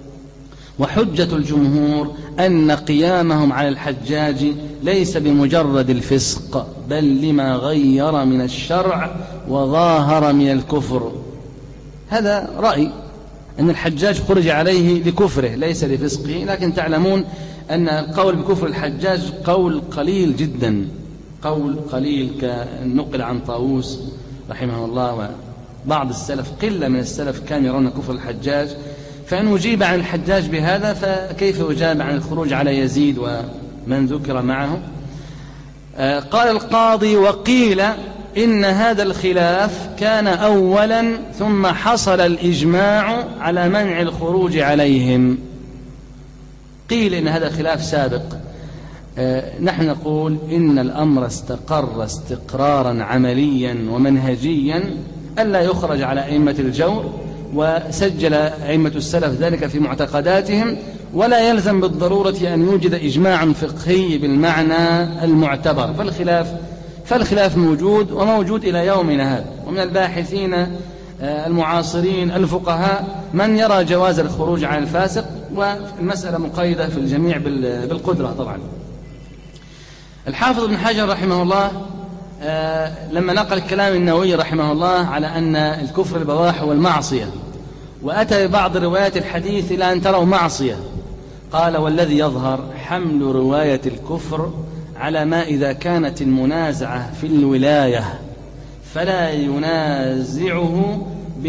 وحجة الجمهور أن قيامهم على الحجاج ليس بمجرد الفسق، بل لما غير من الشرع وظاهر من الكفر. هذا رأي أن الحجاج خرج عليه لكفره ليس لفسقه، لكن تعلمون أن القول بكفر الحجاج قول قليل جدا، قول قليل كنقل عن طاووس رحمه الله وبعض السلف، قلة من السلف كانوا يرون كفر الحجاج. فإن أجيب عن الحجاج بهذا فكيف أجاب عن الخروج على يزيد ومن ذكر معه؟ قال القاضي وقيل إن هذا الخلاف كان أولا ثم حصل الإجماع على منع الخروج عليهم. قيل إن هذا خلاف سابق، نحن نقول إن الأمر استقر استقرارا عمليا ومنهجيا ألا يخرج على أئمة الجور، وسجل أئمة السلف ذلك في معتقداتهم، ولا يلزم بالضرورة أن يوجد إجماع فقهي بالمعنى المعتبر. فالخلاف موجود وموجود إلى يومنا هذا، ومن الباحثين المعاصرين الفقهاء من يرى جواز الخروج عن الفاسق، والمسألة مقيدة في الجميع بالقدرة. طبعا الحافظ ابن حجر رحمه الله لما نقل كلام النووي رحمه الله على أن الكفر البواح والمعصية، وأتى ببعض روايات الحديث إلى أن تروا معصية، قال والذي يظهر حمل رواية الكفر على ما إذا كانت المنازعة في الولاية فلا ينازعه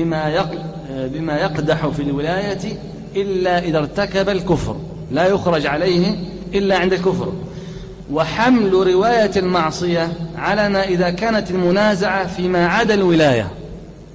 بما يقدح في الولاية إلا إذا ارتكب الكفر، لا يخرج عليه إلا عند الكفر. وحمل رواية المعصية على ما إذا كانت المنازعة فيما عدا الولاية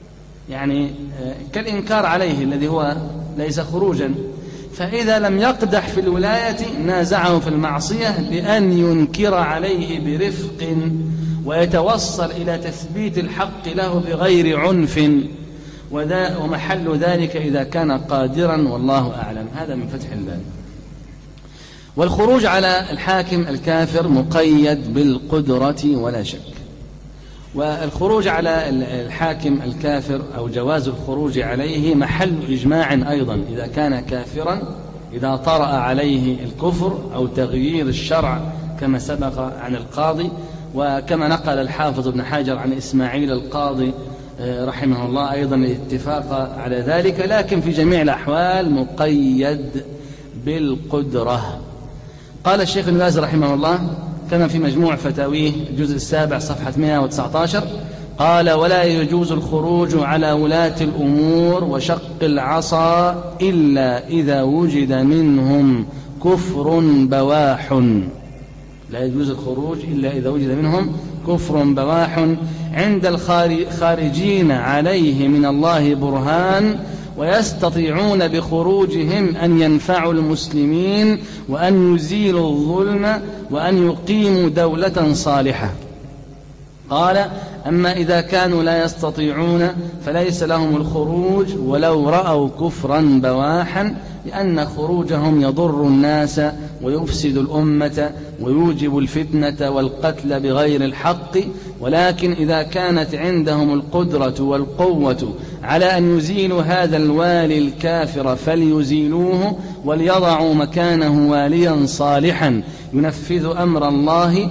يعني كالإنكار عليه الذي هو ليس خروجا. فإذا لم يقدح في الولاية نازعه في المعصية بأن ينكر عليه برفق ويتوصل إلى تثبيت الحق له بغير عنف، ومحل ذلك إذا كان قادرا، والله أعلم. هذا من فتح الباب. والخروج على الحاكم الكافر مقيد بالقدرة ولا شك. والخروج على الحاكم الكافر أو جواز الخروج عليه محل إجماع أيضا إذا كان كافرا، إذا طرأ عليه الكفر أو تغيير الشرع كما سبق عن القاضي، وكما نقل الحافظ ابن حجر عن إسماعيل القاضي رحمه الله أيضا الاتفاق على ذلك، لكن في جميع الأحوال مقيد بالقدرة. قال الشيخ ابن باز رحمه الله كما في مجموع فتاويه الجزء السابع صفحة 119 قال: ولا يجوز الخروج على ولاة الأمور وشق العصا إلا إذا وجد منهم كفر بواح. لا يجوز الخروج إلا إذا وجد منهم كفر بواح عند الخارجين عليه من الله برهان، ويستطيعون بخروجهم أن ينفعوا المسلمين وأن يزيلوا الظلم وأن يقيموا دولة صالحة. قال: أما إذا كانوا لا يستطيعون فليس لهم الخروج ولو رأوا كفرا بواحا، لأن خروجهم يضر الناس ويفسد الأمة ويوجب الفتنة والقتل بغير الحق. ولكن إذا كانت عندهم القدرة والقوة على أن يزيلوا هذا الوالي الكافر فليزيلوه، وليضعوا مكانه واليا صالحا ينفذ أمر الله،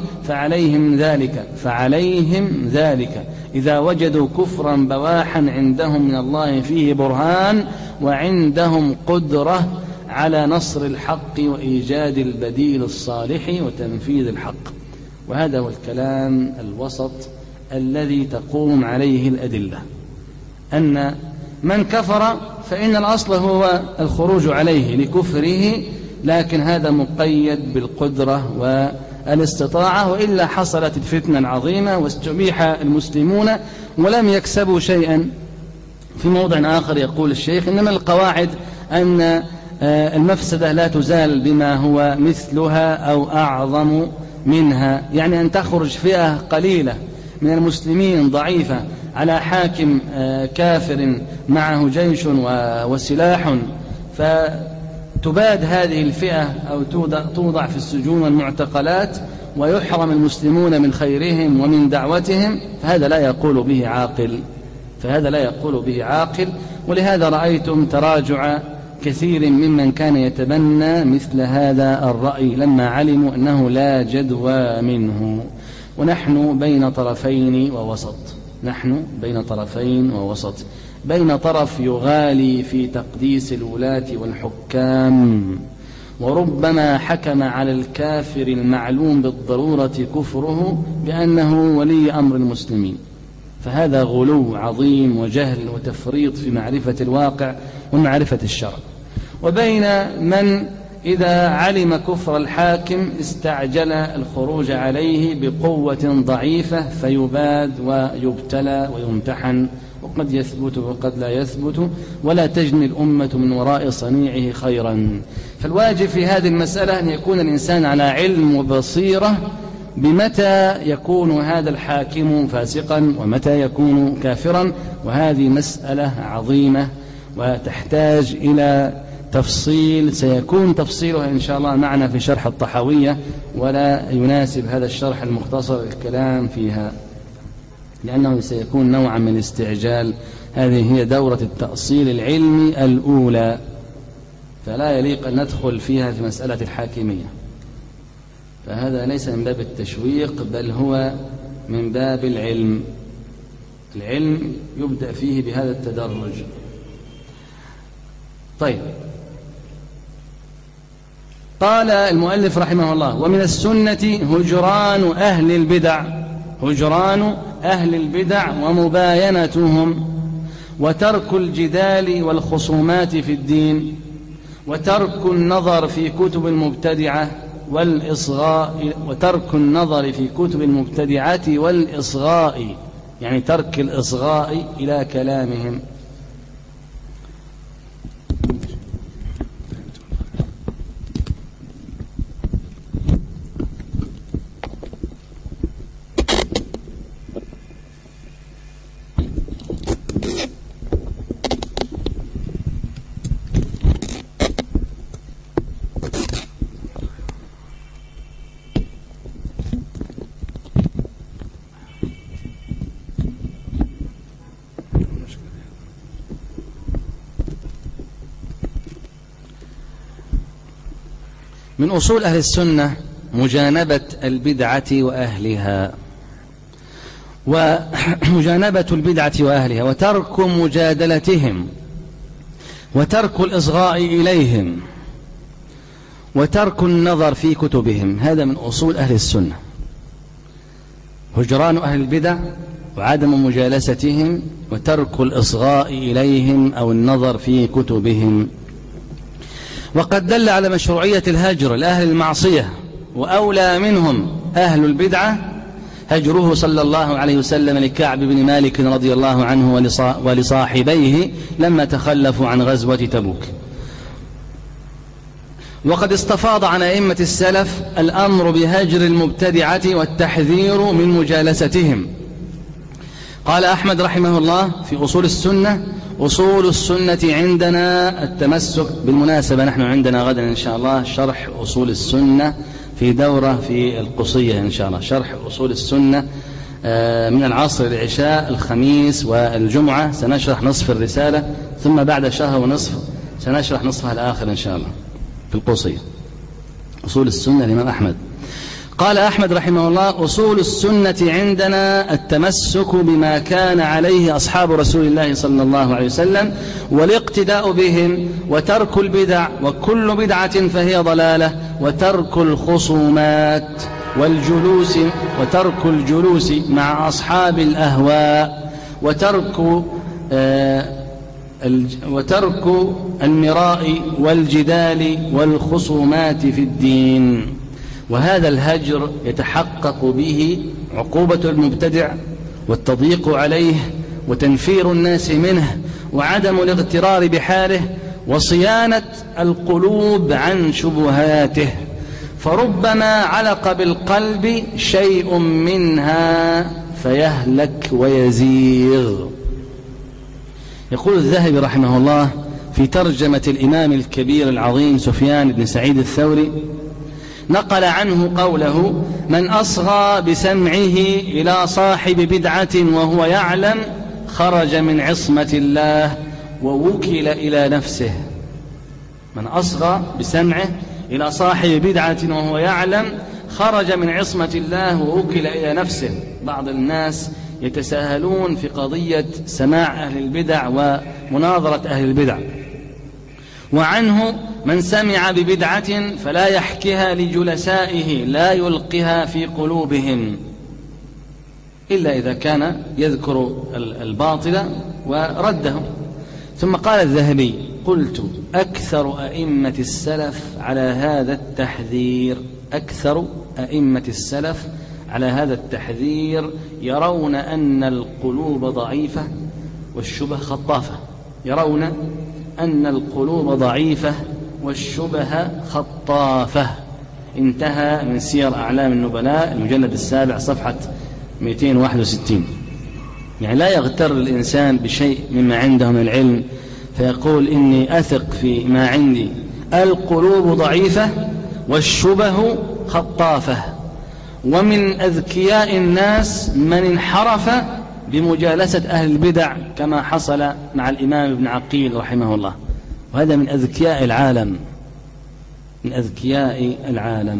فعليهم ذلك إذا وجدوا كفرا بواحا عندهم من الله فيه برهان، وعندهم قدرة على نصر الحق وإيجاد البديل الصالح وتنفيذ الحق. وهذا هو الكلام الوسط الذي تقوم عليه الأدلة، أن من كفر فإن الأصل هو الخروج عليه لكفره، لكن هذا مقيد بالقدرة والاستطاعة، وإلا حصلت الفتنة العظيمة واستبيح المسلمون ولم يكسبوا شيئا. في موضع آخر يقول الشيخ: إنما القواعد أن المفسدة لا تزال بما هو مثلها أو أعظم منها، يعني أن تخرج فئة قليلة من المسلمين ضعيفة على حاكم كافر معه جيش وسلاح، فتباد هذه الفئة أو توضع في السجون والمعتقلات، ويحرم المسلمون من خيرهم ومن دعوتهم، فهذا لا يقول به عاقل. ولهذا رأيتم تراجع كثير ممن كان يتبنى مثل هذا الرأي لما علموا أنه لا جدوى منه. ونحن بين طرفين ووسط، بين طرف يغالي في تقديس الولاة والحكام، وربما حكم على الكافر المعلوم بالضرورة كفره بأنه ولي أمر المسلمين، فهذا غلو عظيم وجهل وتفريط في معرفة الواقع ومعرفة الشرع. وبين من إذا علم كفر الحاكم استعجل الخروج عليه بقوة ضعيفة فيباد ويبتلى ويمتحن، وقد يثبت وقد لا يثبت، ولا تجني الأمة من وراء صنيعه خيرا. فالواجب في هذه المسألة أن يكون الإنسان على علم وبصيرة بمتى يكون هذا الحاكم فاسقا ومتى يكون كافرا، وهذه مسألة عظيمة وتحتاج إلى تفصيل سيكون تفصيلها إن شاء الله معنا في شرح الطحاوية، ولا يناسب هذا الشرح المختصر الكلام فيها لأنه سيكون نوعا من الاستعجال. هذه هي دورة التأصيل العلمي الأولى، فلا يليق أن ندخل فيها في مسألة الحاكمية، فهذا ليس من باب التشويق بل هو من باب العلم. العلم يبدأ فيه بهذا التدرج. طيب، قال المؤلف رحمه الله: ومن السنة هجران أهل البدع ومباينتهم، وترك الجدال والخصومات في الدين، وترك النظر في كتب المبتدعة والإصغاء يعني ترك الإصغاء إلى كلامهم. من أصول أهل السنة مجانبة البدعة وأهلها، ومجانبة البدعة وأهلها وترك مجادلتهم وترك الإصغاء إليهم وترك النظر في كتبهم. هذا من أصول أهل السنة، هجران أهل البدع وعدم مجالستهم وترك الإصغاء إليهم أو النظر في كتبهم. وقد دل على مشروعية الهجر لأهل المعصية، وأولى منهم أهل البدعة هجره صلى الله عليه وسلم لكعب بن مالك رضي الله عنه ولصاحبيه لما تخلفوا عن غزوة تبوك. وقد استفاض عن أئمة السلف الأمر بهجر المبتدعة والتحذير من مجالستهم. قال أحمد رحمه الله في أصول السنة: أصول السنة عندنا التمسك. بالمناسبة نحن عندنا غدا إن شاء الله شرح أصول السنة في دورة في القصية إن شاء الله، شرح أصول السنة من العصر للعشاء الخميس والجمعة. سنشرح نصف الرسالة، ثم بعد شهر ونصف سنشرح نصفها الآخر إن شاء الله في القصية. أصول السنة الإمام أحمد. قال أحمد رحمه الله: أصول السنة عندنا التمسك بما كان عليه أصحاب رسول الله صلى الله عليه وسلم والاقتداء بهم، وترك البدع وكل بدعة فهي ضلالة، وترك الخصومات وترك الجلوس مع أصحاب الأهواء، وترك المراء والجدال والخصومات في الدين. وهذا الهجر يتحقق به عقوبة المبتدع والتضييق عليه وتنفير الناس منه وعدم الاغترار بحاله وصيانة القلوب عن شبهاته، فربما علق بالقلب شيء منها فيهلك ويزيغ. يقول الذهبي رحمه الله في ترجمة الإمام الكبير العظيم سفيان بن سعيد الثوري، نقل عنه قوله: من أصغى بسمعه إلى صاحب بدعة وهو يعلم خرج من عصمة الله ووكل إلى نفسه. من أصغى بسمعه إلى صاحب بدعة وهو يعلم خرج من عصمة الله ووكل إلى نفسه. بعض الناس يتساهلون في قضية سماع أهل البدع ومناظرة أهل البدع. وعنه: من سمع ببدعة فلا يحكيها لجلسائه لا يلقها في قلوبهم إلا إذا كان يذكر الباطل ورده. ثم قال الذهبي: قلت: أكثر أئمة السلف على هذا التحذير، أكثر أئمة السلف على هذا التحذير يرون أن القلوب ضعيفة والشبه خطافة. يرون أن القلوب ضعيفة والشبه خطافة. انتهى من سير أعلام النبلاء المجلد 7 صفحة 261. يعني لا يغتر الإنسان بشيء مما عنده من العلم فيقول إني أثق في ما عندي. القلوب ضعيفة والشبه خطافة. ومن أذكياء الناس من انحرف بمجالسة أهل البدع كما حصل مع الإمام ابن عقيل رحمه الله، وهذا من أذكياء العالم، من أذكياء العالم.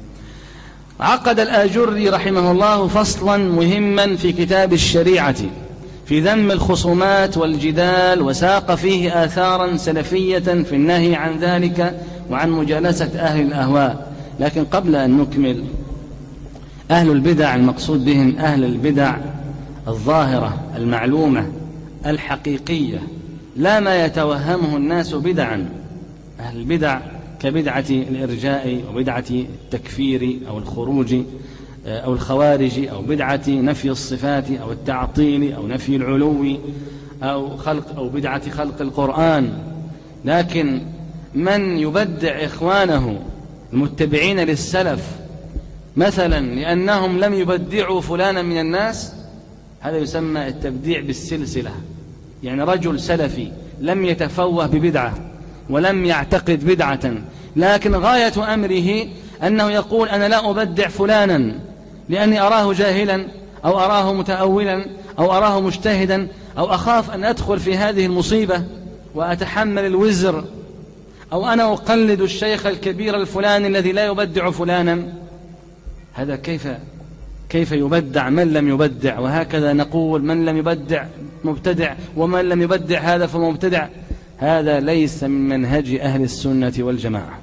عقد الآجري رحمه الله فصلا مهما في كتاب الشريعة في ذم الخصومات والجدال، وساق فيه آثارا سلفية في النهي عن ذلك وعن مجالسة أهل الأهواء. لكن قبل أن نكمل، أهل البدع المقصود بهم أهل البدع الظاهرة المعلومة الحقيقية، لا ما يتوهمه الناس بدعا. أهل البدع كبدعة الإرجاء وبدعة التكفير أو الخروج أو الخوارج، أو بدعة نفي الصفات أو التعطيل أو نفي العلو أو بدعة خلق القرآن. لكن من يبدع إخوانه المتبعين للسلف مثلا لأنهم لم يبدعوا فلانا من الناس، هذا يسمى التبديع بالسلسلة. يعني رجل سلفي لم يتفوه ببدعة ولم يعتقد بدعة، لكن غاية أمره أنه يقول أنا لا أبدع فلانا لأني أراه جاهلا أو أراه متأولا أو أراه مجتهدا، أو أخاف أن أدخل في هذه المصيبة وأتحمل الوزر، أو أنا أقلد الشيخ الكبير الفلاني الذي لا يبدع فلانا. هذا كيف يبدع من لم يبدع؟ وهكذا نقول من لم يبدع مبتدع، ومن لم يبدع هذا فمبتدع. هذا ليس من منهج أهل السنة والجماعة.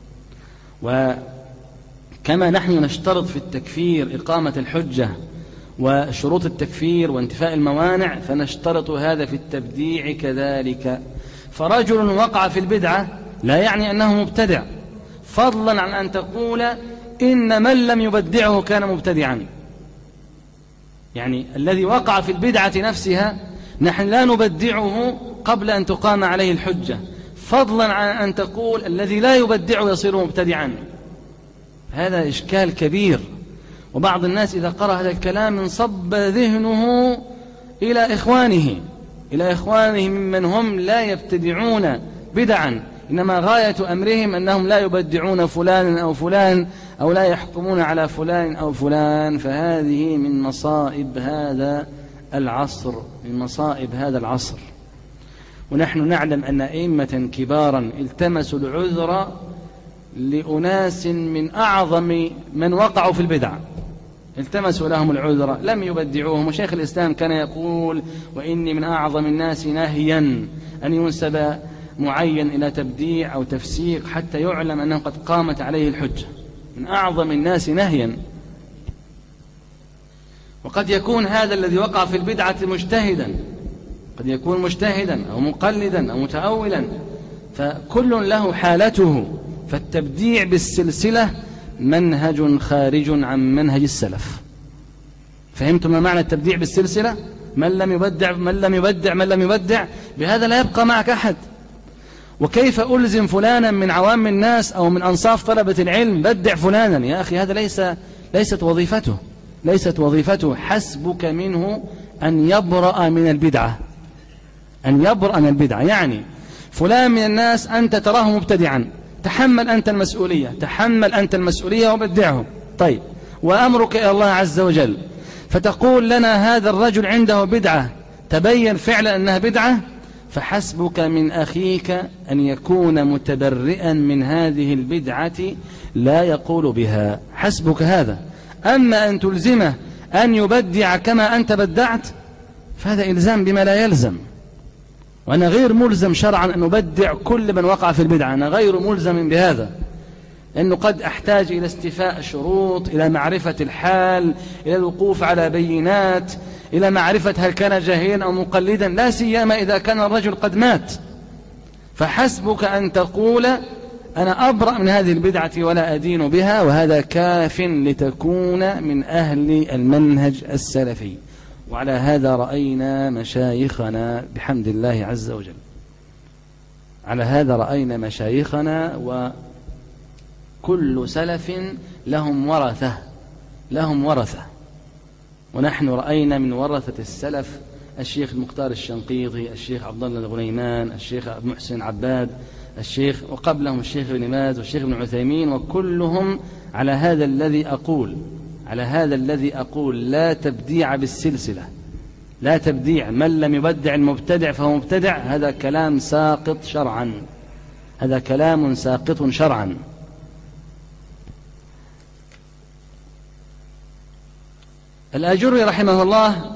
وكما نحن نشترط في التكفير إقامة الحجة وشروط التكفير وانتفاء الموانع، فنشترط هذا في التبديع كذلك. فرجل وقع في البدعة لا يعني أنه مبتدع، فضلا عن أن تقول إن من لم يبدعه كان مبتدعا. يعني الذي وقع في البدعة نفسها نحن لا نبدعه قبل أن تقام عليه الحجة، فضلا عن أن تقول الذي لا يبدعه يصير مبتدعا. هذا إشكال كبير. وبعض الناس إذا قرأ هذا الكلام انصب ذهنه إلى إخوانهم ممن هم لا يبتدعون بدعا، إنما غاية أمرهم أنهم لا يبدعون فلان أو فلان، أو لا يحكمون على فلان أو فلان. فهذه من مصائب هذا العصر. ونحن نعلم أن أئمة كبارا التمسوا العذر لأناس من أعظم من وقعوا في البدع، التمسوا لهم العذر، لم يبدعوهم. وشيخ الإسلام كان يقول وإني من أعظم الناس نهيا أن ينسب معين إلى تبديع أو تفسيق حتى يعلم أنه قد قامت عليه الحجة، من أعظم الناس نهيا. وقد يكون هذا الذي وقع في البدعة مجتهدا، قد يكون مجتهدا أو مقلدا أو متأولا، فكل له حالته. فالتبديع بالسلسلة منهج خارج عن منهج السلف. فهمتم ما معنى التبديع بالسلسلة؟ من لم يبدع بهذا لا يبقى معك أحد. وكيف ألزم فلانا من عوام الناس أو من أنصاف طلبة العلم بدع فلانا؟ يا أخي هذا ليست وظيفته. حسبك منه أن يبرأ من البدعة. يعني فلان من الناس أنت تراه مبتدعا، تحمل أنت المسؤولية وبدعه. طيب، وأمرك إلى الله عز وجل، فتقول لنا هذا الرجل عنده بدعة تبين فعلا أنها بدعة، فحسبك من أخيك أن يكون متبرئا من هذه البدعة لا يقول بها، حسبك هذا. أما أن تلزمه أن يبدع كما أنت بدعت فهذا إلزام بما لا يلزم. وأنا غير ملزم شرعا أن أبدع كل من وقع في البدعة، أنا غير ملزم بهذا، لأنه قد أحتاج إلى استيفاء شروط، إلى معرفة الحال، إلى الوقوف على بينات، إلى معرفة هل كان جاهلا أو مقلدا، لا سيما إذا كان الرجل قد مات. فحسبك أن تقول أنا أبرأ من هذه البدعة ولا أدين بها، وهذا كاف لتكون من أهل المنهج السلفي. وعلى هذا رأينا مشايخنا بحمد الله عز وجل، على هذا رأينا مشايخنا، وكل سلف لهم ورثة. ونحن رأينا من ورثة السلف الشيخ المختار الشنقيطي، الشيخ عبد الله الغنيمان، الشيخ محسن عباد، الشيخ وقبلهم الشيخ ابن باز والشيخ ابن عثيمين، وكلهم على هذا الذي أقول لا تبديع بالسلسلة، لا تبديع. من لم يبدع المبتدع فهو مبتدع، هذا كلام ساقط شرعا، هذا كلام ساقط شرعا. الآجري رحمه الله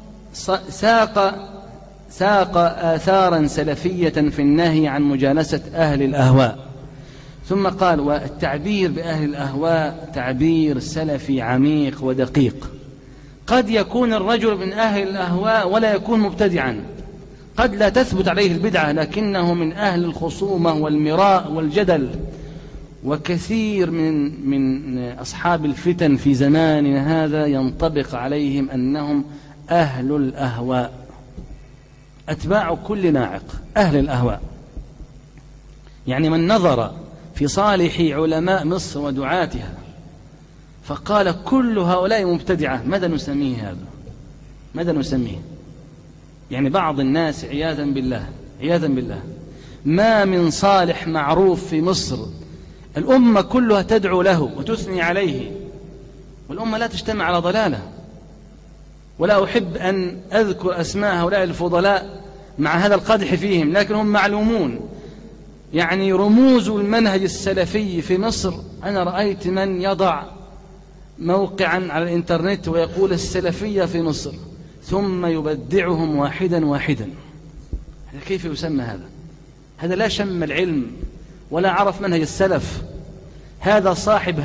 ساق آثارا سلفية في النهي عن مجالسة أهل الأهواء، ثم قال والتعبير بأهل الأهواء تعبير سلفي عميق ودقيق. قد يكون الرجل من أهل الأهواء ولا يكون مبتدعا، قد لا تثبت عليه البدعة لكنه من أهل الخصومة والمراء والجدل، وكثير من أصحاب الفتن في زماننا هذا ينطبق عليهم أنهم أهل الأهواء، أتباع كل ناعق، أهل الأهواء. يعني من نظر في صالح علماء مصر ودعاتها فقال كل هؤلاء مبتدعة، ماذا نسميه هذا؟ ماذا نسميه؟ يعني بعض الناس عياذا بالله ما من صالح معروف في مصر الأمة كلها تدعو له وتثني عليه، والأمة لا تجتمع على ضلاله. ولا أحب أن أذكر أسماء هؤلاء الفضلاء مع هذا القدح فيهم، لكن هم معلومون. يعني رموز المنهج السلفي في مصر، أنا رأيت من يضع موقعا على الإنترنت ويقول السلفية في مصر ثم يبدعهم واحدا واحدا. كيف يسمى هذا؟ هذا لا شم العلم ولا عرف منهج السلف، هذا صاحب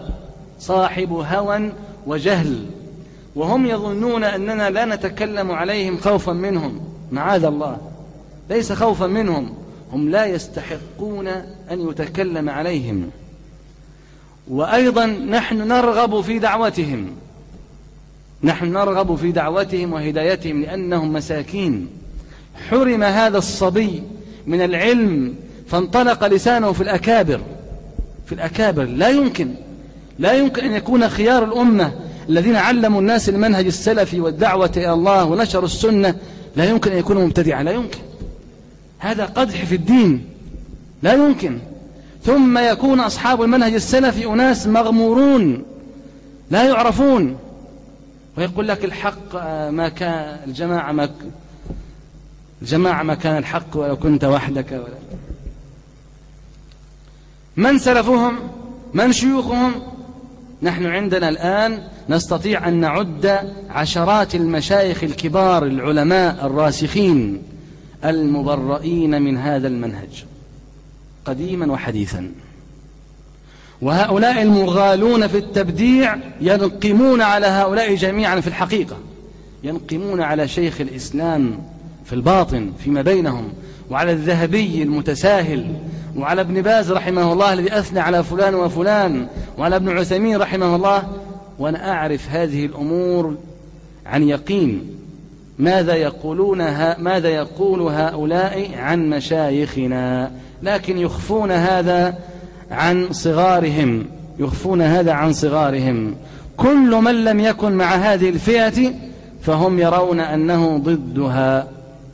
هوى وجهل، وهم يظنون أننا لا نتكلم عليهم خوفا منهم. معاذ الله، ليس خوفا منهم، هم لا يستحقون أن يتكلم عليهم. وأيضا نحن نرغب في دعوتهم وهدايتهم لأنهم مساكين. حرم هذا الصبي من العلم فانطلق لسانه في الأكابر. لا يمكن أن يكون خيار الأمة الذين علموا الناس المنهج السلفي والدعوة إلى الله ونشروا السنة لا يمكن أن يكونوا مبتدعا، لا يمكن. هذا قدح في الدين، لا يمكن. ثم يكون أصحاب المنهج السلفي أناس مغمورون لا يعرفون، ويقول لك الحق ما كان الجماعة ما كان الحق ولو كنت وحدك. من سلفهم؟ من شيوخهم؟ نحن عندنا الآن نستطيع أن نعد عشرات المشايخ الكبار العلماء الراسخين المبرئين من هذا المنهج قديما وحديثا. وهؤلاء المغالون في التبديع ينقمون على هؤلاء جميعا في الحقيقة، ينقمون على شيخ الإسلام في الباطن فيما بينهم، وعلى الذهبي المتساهل، وعلى ابن باز رحمه الله الذي أثنى على فلان وفلان، وعلى ابن عثيمين رحمه الله. وأنا أعرف هذه الأمور عن يقين. ماذا يقول هؤلاء عن مشايخنا؟ لكن يخفون هذا عن صغارهم. كل من لم يكن مع هذه الفئة فهم يرون أنه ضدها.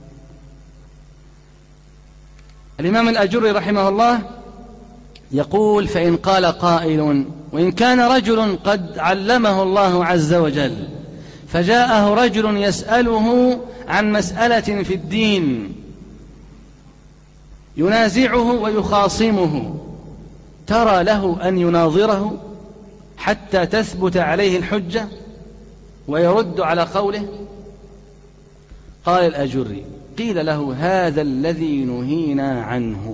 الإمام الأجري رحمه الله يقول: فإن قال قائل: وإن كان رجل قد علمه الله عز وجل فجاءه رجل يسأله عن مسألة في الدين ينازعه ويخاصمه، ترى له أن يناظره حتى تثبت عليه الحجة ويرد على قوله؟ قال الأجري: قيل له: هذا الذي نهينا عنه،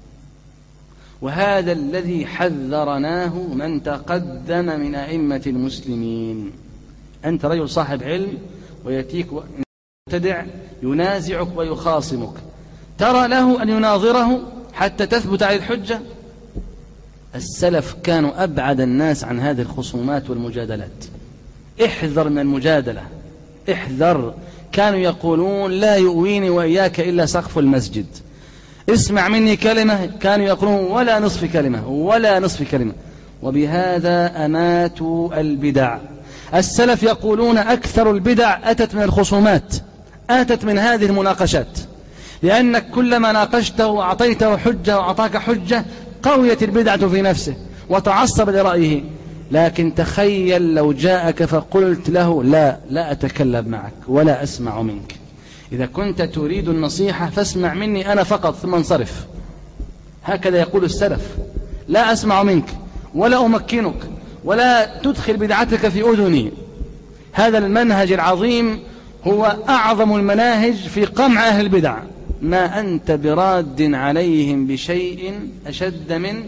وهذا الذي حذرناه من تقدم من أئمة المسلمين. أنت رجل صاحب علم ويأتيك مبتدع ينازعك ويخاصمك، ترى له أن يناظره حتى تثبت عليه الحجة؟ السلف كانوا أبعد الناس عن هذه الخصومات والمجادلات. احذر من المجادلة، احذر. كانوا يقولون: لا يؤويني وإياك إلا سقف المسجد، اسمع مني كلمة. كانوا يقولون: ولا نصف كلمة. وبهذا أماتوا البدع. السلف يقولون: أكثر البدع أتت من الخصومات، أتت من هذه المناقشات، لأنك كلما ناقشته وأعطيته حجة وأعطاك حجة قويت البدعة في نفسه وتعصب لرأيه. لكن تخيل لو جاءك فقلت له: لا أتكلم معك ولا أسمع منك، إذا كنت تريد النصيحة فاسمع مني أنا فقط ثم انصرف. هكذا يقول السلف: لا أسمع منك ولا أمكنك ولا تدخل بدعتك في أذني. هذا المنهج العظيم هو أعظم المناهج في قمع أهل البدع. ما أنت براد عليهم بشيء أشد من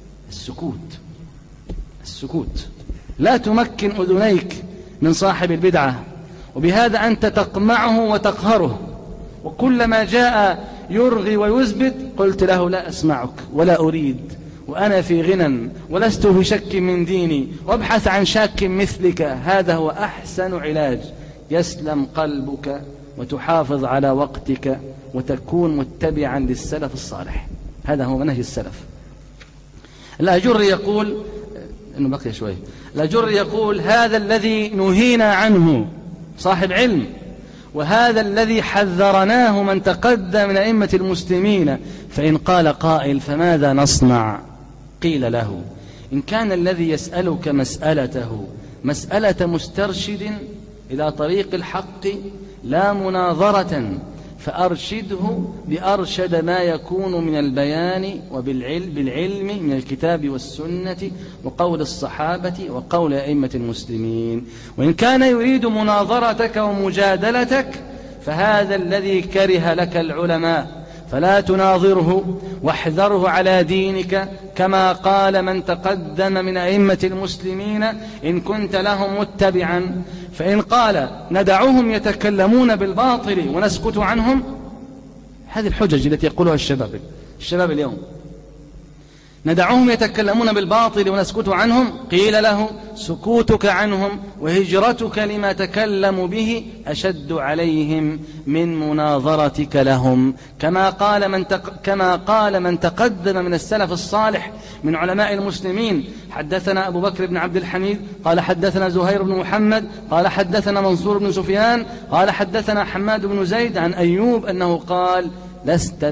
السكوت. لا تمكن أذنيك من صاحب البدعة، وبهذا أنت تقمعه وتقهره. وكلما جاء يرغي ويثبت قلت له: لا أسمعك ولا أريد وأنا في غنى ولست في شك من ديني، وابحث عن شاك مثلك، هذا هو أحسن علاج، يسلم قلبك وتحافظ على وقتك وتكون متبعا للسلف الصالح. هذا هو منهج السلف. الأجري يقول إنه بقي شوي، الأجري يقول هذا الذي نهينا عنه صاحب علم، وهذا الذي حذرناه من تقدم من أئمة المسلمين، فإن قال قائل فماذا نصنع؟ قيل له إن كان الذي يسألك مسألته مسألة مسترشد إلى طريق الحق لا مناظرة، فأرشده بأرشد ما يكون من البيان بالعلم من الكتاب والسنة وقول الصحابة وقول أئمة المسلمين. وإن كان يريد مناظرتك ومجادلتك فهذا الذي كره لك العلماء، فلا تناظره واحذره على دينك، كما قال من تقدم من أئمة المسلمين إن كنت لهم متبعا. فإن قال ندعوهم يتكلمون بالباطل ونسكت عنهم، هذه الحجج التي يقولها الشباب اليوم، ندعوهم يتكلمون بالباطل ونسكت عنهم، قيل له سكوتك عنهم وهجرتك لما تكلموا به أشد عليهم من مناظرتك لهم، كما قال من تقدم من السلف الصالح من علماء المسلمين. حدثنا أبو بكر بن عبد الحميد قال حدثنا زهير بن محمد قال حدثنا منصور بن سفيان قال حدثنا حماد بن زيد عن أيوب أنه قال لست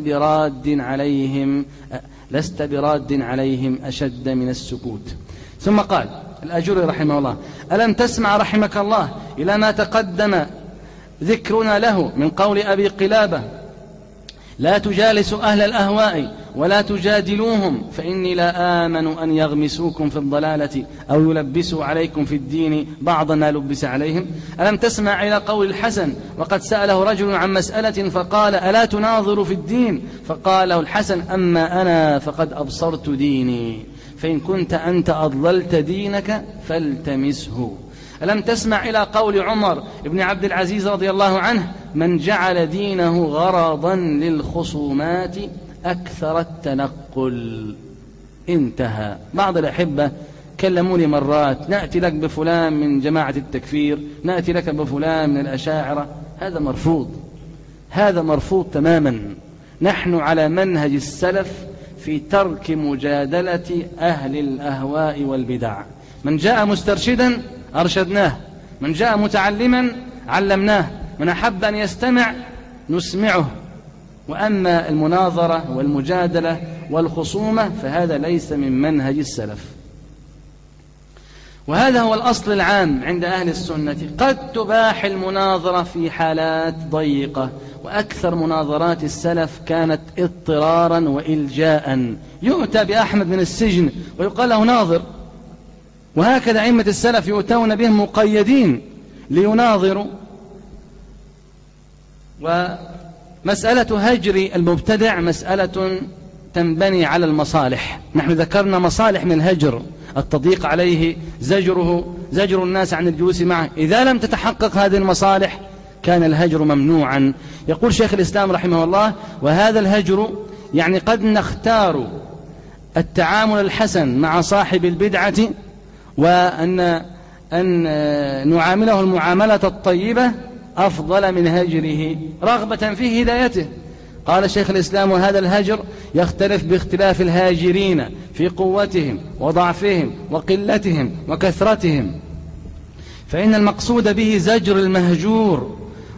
براد عليهم أشد من السكوت. ثم قال الأجري رحمه الله ألم تسمع رحمك الله إلى ما تقدم ذكرنا له من قول أبي قلابة لا تجالسوا أهل الأهواء ولا تجادلوهم فإني لا آمن أن يغمسوكم في الضلالة أو يلبسوا عليكم في الدين بعض ما لبس عليهم. ألم تسمع إلى قول الحسن وقد سأله رجل عن مسألة فقال ألا تناظر في الدين؟ فقال له الحسن أما أنا فقد أبصرت ديني، فإن كنت أنت أضللت دينك فالتمسه. ألم تسمع إلى قول عمر بن عبد العزيز رضي الله عنه من جعل دينه غرضا للخصومات أكثر التنقل. انتهى. بعض الأحبة كلموني مرات نأتي لك بفلان من جماعة التكفير، نأتي لك بفلان من الأشاعرة، هذا مرفوض تماما. نحن على منهج السلف في ترك مجادلة أهل الأهواء والبدع. من جاء مسترشدا أرشدناه، من جاء متعلما علمناه، من أحب أن يستمع نسمعه. وأما المناظرة والمجادلة والخصومة فهذا ليس من منهج السلف. وهذا هو الأصل العام عند أهل السنة. قد تباح المناظرة في حالات ضيقة، وأكثر مناظرات السلف كانت اضطرارا وإلجاء، يؤتى بأحمد من السجن ويقال له ناظر، وهكذا أئمة السلف يؤتون بهم مقيدين ليناظروا. ومسألة هجر المبتدع مسألة تنبني على المصالح. نحن ذكرنا مصالح من الهجر: التضييق عليه، زجر الناس عن الجلوس معه. إذا لم تتحقق هذه المصالح كان الهجر ممنوعا. يقول شيخ الإسلام رحمه الله وهذا الهجر يعني قد نختار التعامل الحسن مع صاحب البدعة وأن نعامله المعاملة الطيبة أفضل من هجره رغبة في هدايته. قال شيخ الإسلام وهذا الهجر يختلف باختلاف الهاجرين في قوتهم وضعفهم وقلتهم وكثرتهم، فإن المقصود به زجر المهجور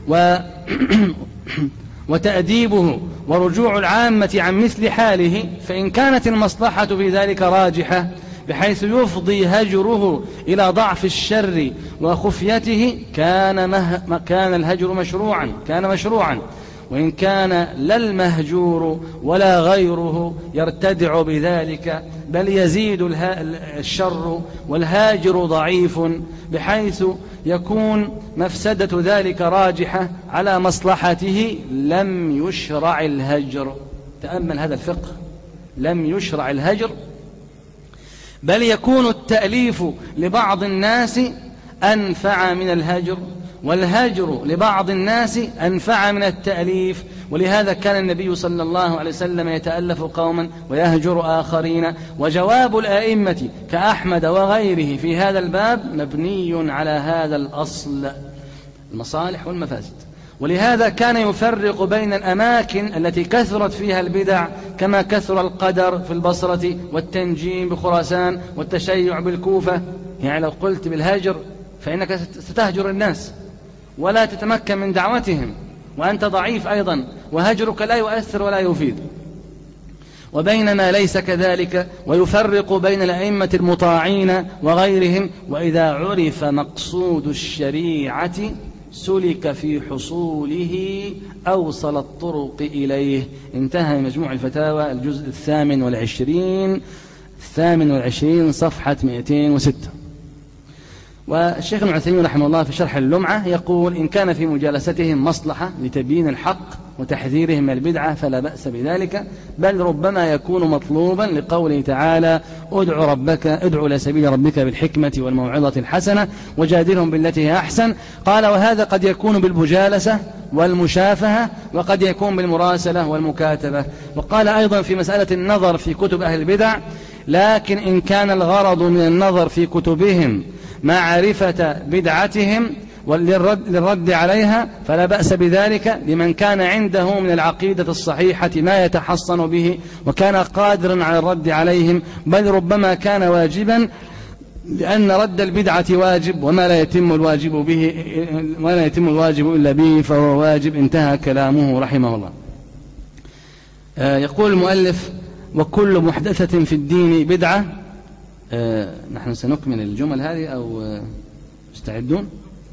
وتأديبه ورجوع العامة عن مثل حاله. فإن كانت المصلحة في ذلك راجحة بحيث يفضي هجره إلى ضعف الشر وخفيته كان الهجر مشروعا. وإن كان لا المهجور ولا غيره يرتدع بذلك بل يزيد الشر والهاجر ضعيف بحيث يكون مفسدة ذلك راجحة على مصلحته لم يشرع الهجر. تأمل هذا الفقه، لم يشرع الهجر، بل يكون التأليف لبعض الناس أنفع من الهجر، والهجر لبعض الناس أنفع من التأليف، ولهذا كان النبي صلى الله عليه وسلم يتألف قوما ويهجر آخرين. وجواب الآئمة كأحمد وغيره في هذا الباب مبني على هذا الأصل، المصالح والمفاسد. ولهذا كان يفرق بين الأماكن التي كثرت فيها البدع، كما كثر القدر في البصرة والتنجيم بخراسان والتشيع بالكوفة. يعني لو قلت بالهجر فإنك ستهجر الناس ولا تتمكن من دعوتهم، وأنت ضعيف أيضا، وهجرك لا يؤثر ولا يفيد. وبينما ليس كذلك، ويفرق بين الأئمة المطاعين وغيرهم. وإذا عرف مقصود الشريعة سلك في حصوله أوصل الطرق إليه. انتهى مجموع الفتاوى الجزء 28 صفحة 206. والشيخ ابن عثيمين رحمه الله في شرح اللمعة يقول: إن كان في مجالستهم مصلحة لتبيين الحق وتحذيرهم من البدعة فلا بأس بذلك، بل ربما يكون مطلوبا لقوله تعالى: ادع إلى سبيل ربك بالحكمة والموعظة الحسنة وجادلهم بالتي هي أحسن. قال: وهذا قد يكون بالمجالسة والمشافهة، وقد يكون بالمراسلة والمكاتبة. وقال أيضا في مسألة النظر في كتب أهل البدع: لكن إن كان الغرض من النظر في كتبهم معرفة بدعتهم للرد عليها فلا بأس بذلك، لمن كان عنده من العقيدة الصحيحة ما يتحصن به وكان قادرا على الرد عليهم، بل ربما كان واجبا، لأن رد البدعة واجب، وما لا يتم الواجب إلا به فهو واجب. انتهى كلامه رحمه الله. يقول المؤلف: وكل محدثة في الدين بدعة. نحن سنكمل الجمل هذه أو مستعدون؟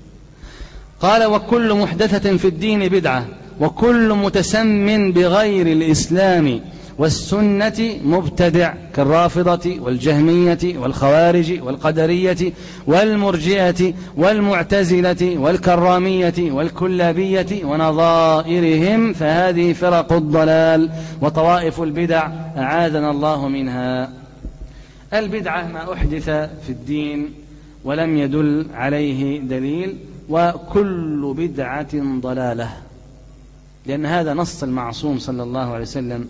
قال: وكل محدثة في الدين بدعة، وكل متسم بغير الإسلام والسنة مبتدع، كالرافضة والجهمية والخوارج والقدرية والمرجئة والمعتزلة والكرامية والكلابية ونظائرهم، فهذه فرق الضلال وطوائف البدع، أعاذنا الله منها. البدعة ما أحدث في الدين ولم يدل عليه دليل، وكل بدعة ضلالة، لأن هذا نص المعصوم صلى الله عليه وسلم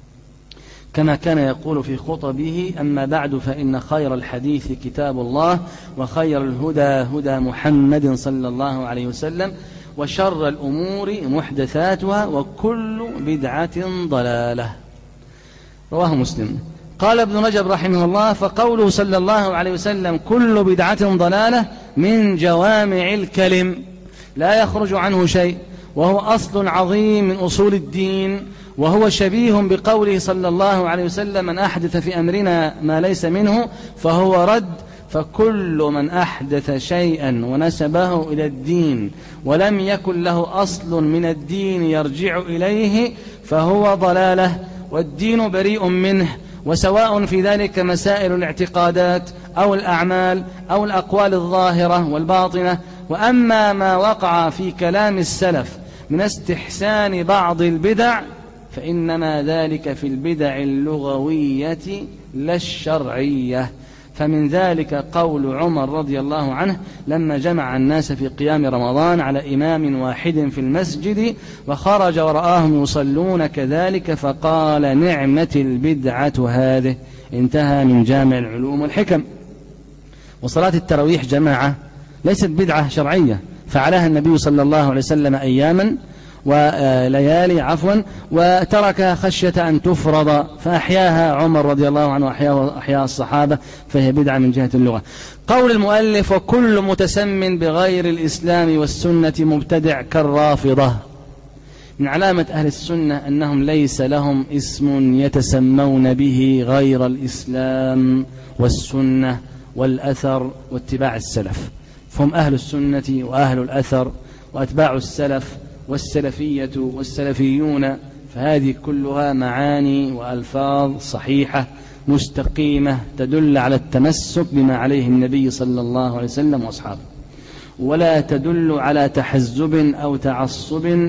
كما كان يقول في خطبه: أما بعد فإن خير الحديث كتاب الله، وخير الهدى هدى محمد صلى الله عليه وسلم، وشر الأمور محدثاتها، وكل بدعة ضلالة. رواه مسلم. قال ابن رجب رحمه الله: فقوله صلى الله عليه وسلم كل بدعة ضلالة من جوامع الكلم لا يخرج عنه شيء، وهو أصل عظيم من أصول الدين، وهو شبيه بقوله صلى الله عليه وسلم: من أحدث في أمرنا ما ليس منه فهو رد. فكل من أحدث شيئا ونسبه إلى الدين ولم يكن له أصل من الدين يرجع إليه فهو ضلالة، والدين بريء منه، وسواء في ذلك مسائل الاعتقادات أو الأعمال أو الأقوال الظاهرة والباطنة. وأما ما وقع في كلام السلف من استحسان بعض البدع فإنما ذلك في البدع اللغوية لا الشرعية. فمن ذلك قول عمر رضي الله عنه لما جمع الناس في قيام رمضان على إمام واحد في المسجد وخرج ورآهم يصلون كذلك فقال: نعمة البدعة هذه. انتهى من جامع العلوم والحكم. وصلاة التراويح جماعة ليست بدعة شرعية، فعلها النبي صلى الله عليه وسلم أياما وليالي وتركها خشية أن تفرض، فأحياها عمر رضي الله عنه وأحياها الصحابة، فهي بدعة من جهة اللغة. قول المؤلف: وكل متسم بغير الإسلام والسنة مبتدع، كالرافضة. من علامة أهل السنة أنهم ليس لهم اسم يتسمون به غير الإسلام والسنة والأثر واتباع السلف، فهم أهل السنة وأهل الأثر وأتباع السلف والسلفية والسلفيون، فهذه كلها معاني وألفاظ صحيحة مستقيمة تدل على التمسك بما عليه النبي صلى الله عليه وسلم وأصحابه، ولا تدل على تحزب أو تعصب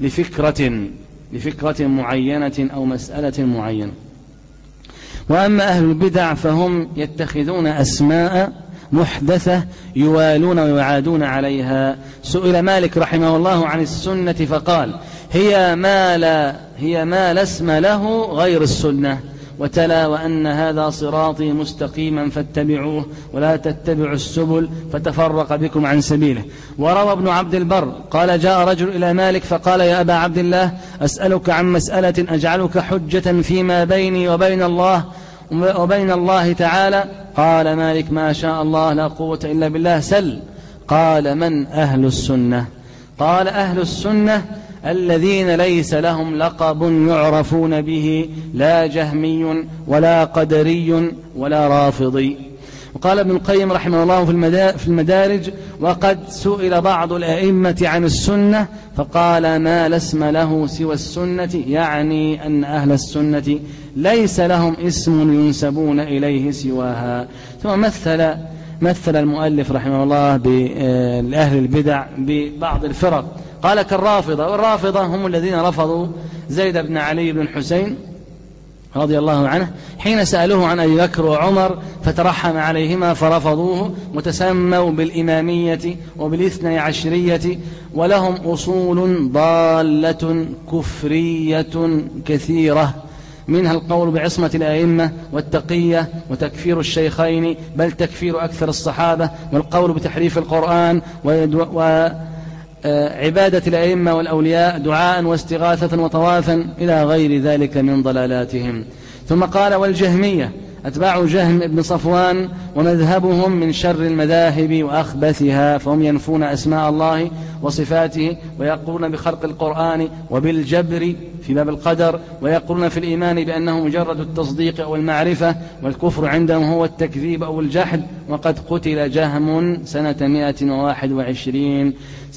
لفكرة معينة أو مسألة معينة. وأما أهل البدع فهم يتخذون أسماء محدثة يوالون ويعادون عليها. سئل مالك رحمه الله عن السنة فقال: هي ما لا اسم له غير السنة. وتلا وأن هذا صراطي مستقيما فاتبعوه ولا تتبعوا السبل فتفرق بكم عن سبيله. وروى ابن عبد البر قال جاء رجل إلى مالك فقال يا أبا عبد الله أسألك عن مسألة أجعلك حجة فيما بيني وبين الله تعالى. قال مالك ما شاء الله لا قوة إلا بالله سل. قال من أهل السنة؟ قال أهل السنة الذين ليس لهم لقب يعرفون به لا جهمي ولا قدري ولا رافضي. وقال ابن القيم رحمه الله في المدارج وقد سئل بعض الأئمة عن السنة فقال ما لا اسم له سوى السنة، يعني أن أهل السنة ليس لهم اسم ينسبون إليه سواها. ثم مثل المؤلف رحمه الله بأهل البدع ببعض الفرق قال كالرافضة، والرافضة هم الذين رفضوا زيد بن علي بن الحسين رضي الله عنه حين سألوه عن أبي بكر وعمر فترحم عليهما فرفضوه وتسموا بالإمامية وبالاثني عشرية، ولهم أصول ضالة كفرية كثيرة، منها القول بعصمة الأئمة والتقية وتكفير الشيخين بل تكفير أكثر الصحابة، والقول بتحريف القرآن وعبادة الأئمة والأولياء دعاء واستغاثة وطوافا إلى غير ذلك من ضلالاتهم. ثم قال والجهمية أتباع جهم بن صفوان ومذهبهم من شر المذاهب وأخبثها، فهم ينفون أسماء الله وصفاته ويقولون بخلق القرآن وبالجبر في باب القدر، ويقولون في الإيمان بأنه مجرد التصديق أو المعرفة، والكفر عندهم هو التكذيب أو الجحد. وقد قتل جهم سنة 121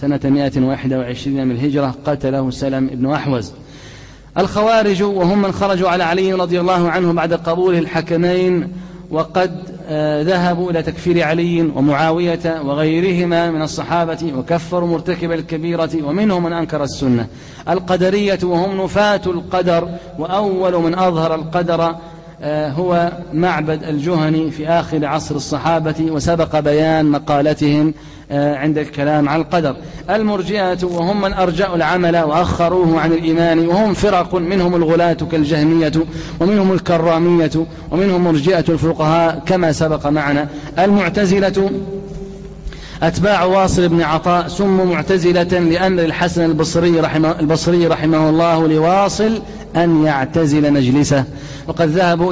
من الهجرة، قتله سلم بن أحوز. الخوارج وهم من خرجوا على علي رضي الله عنه بعد قبوله الحكمين، وقد ذهبوا إلى تكفير علي ومعاوية وغيرهما من الصحابة وكفروا مرتكب الكبيرة، ومنهم من أنكر السنة. القدرية وهم نفاة القدر، وأول من أظهر القدر هو معبد الجهني في آخر عصر الصحابة، وسبق بيان مقالتهم عند الكلام عن القدر. المرجئة وهم من أرجأوا العمل وأخروه عن الإيمان، وهم فرق منهم الغلاة كالجهمية ومنهم الكرامية ومنهم مرجئة الفقهاء كما سبق معنا. المعتزلة أتباع واصل بن عطاء سموا معتزلة لأمر الحسن البصري رحمه الله لواصل أن يعتزل مجلسه، وقد ذهبوا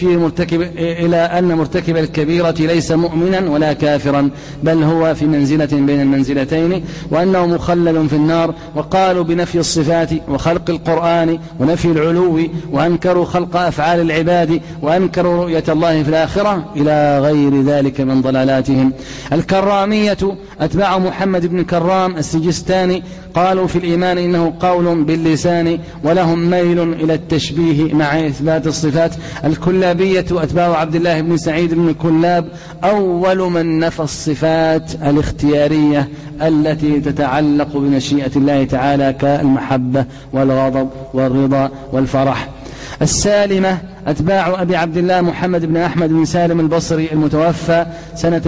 إلى أن مرتكب الكبيرة ليس مؤمنا ولا كافرا، بل هو في منزلة بين المنزلتين، وأنه مخلد في النار. وقالوا بنفي الصفات وخلق القرآن ونفي العلو، وأنكروا خلق أفعال العباد، وأنكروا رؤية الله في الآخرة إلى غير ذلك من ضلالاتهم. الكرامية أتباع محمد بن كرام السجستاني قالوا في الإيمان إنه قول باللسان، ولهم ميل إلى التشبيه مع إثبات الصفات. الكلابية أتباع عبد الله بن سعيد بن كلاب أول من نفى الصفات الاختيارية التي تتعلق بمشيئة الله تعالى كالمحبة والغضب والرضا والفرح. السالمة أتباع أبي عبد الله محمد بن أحمد بن سالم البصري المتوفى سنة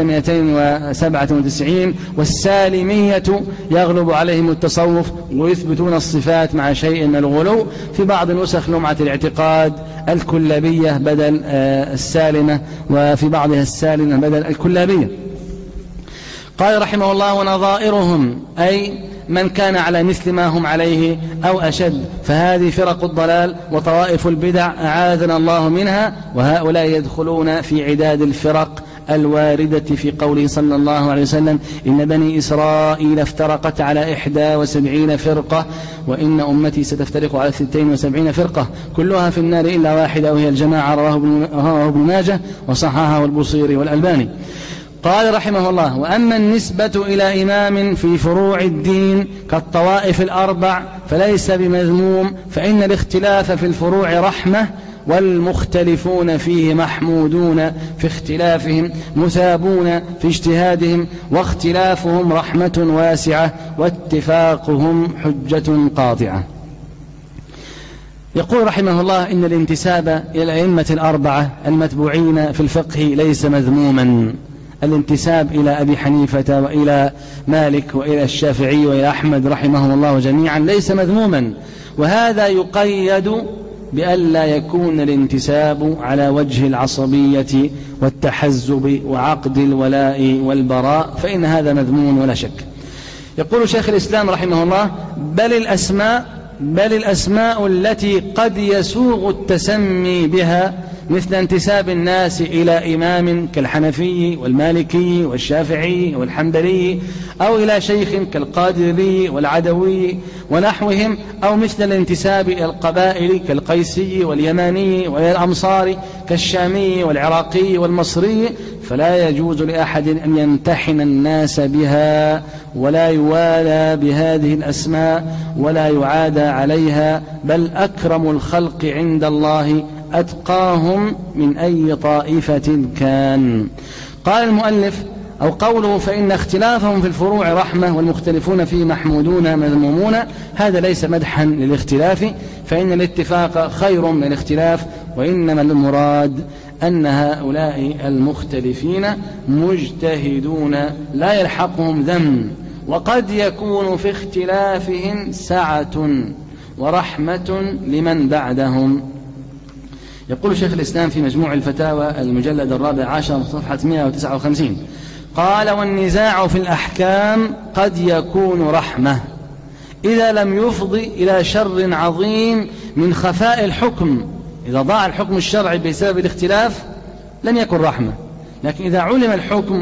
297. والسالمية يغلب عليهم التصوف ويثبتون الصفات مع شيء من الغلو، في بعض نسخ لمعة الاعتقاد الكلابية بدل السالمة، وفي بعضها السالمة بدل الكلابية. قال رحمه الله ونظائرهم أي من كان على مثل ما هم عليه أو أشد، فهذه فرق الضلال وطوائف البدع أعاذنا الله منها، وهؤلاء يدخلون في عداد الفرق الواردة في قوله صلى الله عليه وسلم إن بني إسرائيل افترقت على 71 فرقة وإن أمتي ستفترق على 72 فرقة كلها في النار إلا واحدة وهي الجماعة، رواه ابن ماجه وصححه البصيري والألباني. قال رحمه الله وأما النسبة إلى إمام في فروع الدين كالطوائف الأربع فليس بمذموم، فإن الاختلاف في الفروع رحمة، والمختلفون فيه محمودون في اختلافهم مثابون في اجتهادهم، واختلافهم رحمة واسعة واتفاقهم حجة قاطعة. يقول رحمه الله إن الانتساب إلى الأئمة الأربعة المتبوعين في الفقه ليس مذموما، الانتساب إلى أبي حنيفة وإلى مالك وإلى الشافعي وإلى أحمد رحمهم الله جميعا ليس مذموما، وهذا يقيد بألا يكون الانتساب على وجه العصبية والتحزب وعقد الولاء والبراء، فإن هذا مذموم ولا شك. يقول شيخ الإسلام رحمه الله: بل الأسماء التي قد يسوغ التسمي بها مثل انتساب الناس إلى إمام كالحنفي والمالكي والشافعي والحنبلي، أو إلى شيخ كالقادري والعدوي ونحوهم، أو مثل الانتساب إلى القبائل كالقيسي واليماني وإلى الأمصار كالشامي والعراقي والمصري، فلا يجوز لأحد أن يمتحن الناس بها ولا يوالى بهذه الأسماء ولا يعادى عليها، بل أكرم الخلق عند الله أتقاهم من أي طائفة كان. قال المؤلف: أو قوله: فإن اختلافهم في الفروع رحمة والمختلفون فيه محمودون مذمومون، هذا ليس مدحا للاختلاف، فإن الاتفاق خير من الاختلاف، وإنما المراد أن هؤلاء المختلفين مجتهدون لا يلحقهم ذم، وقد يكون في اختلافهم سعة ورحمة لمن بعدهم. يقول شيخ الإسلام في مجموع الفتاوى المجلد 14 صفحة 159: قال: والنزاع في الأحكام قد يكون رحمة إذا لم يفضي إلى شر عظيم من خفاء الحكم. إذا ضاع الحكم الشرعي بسبب الاختلاف لم يكن رحمة، لكن إذا علم الحكم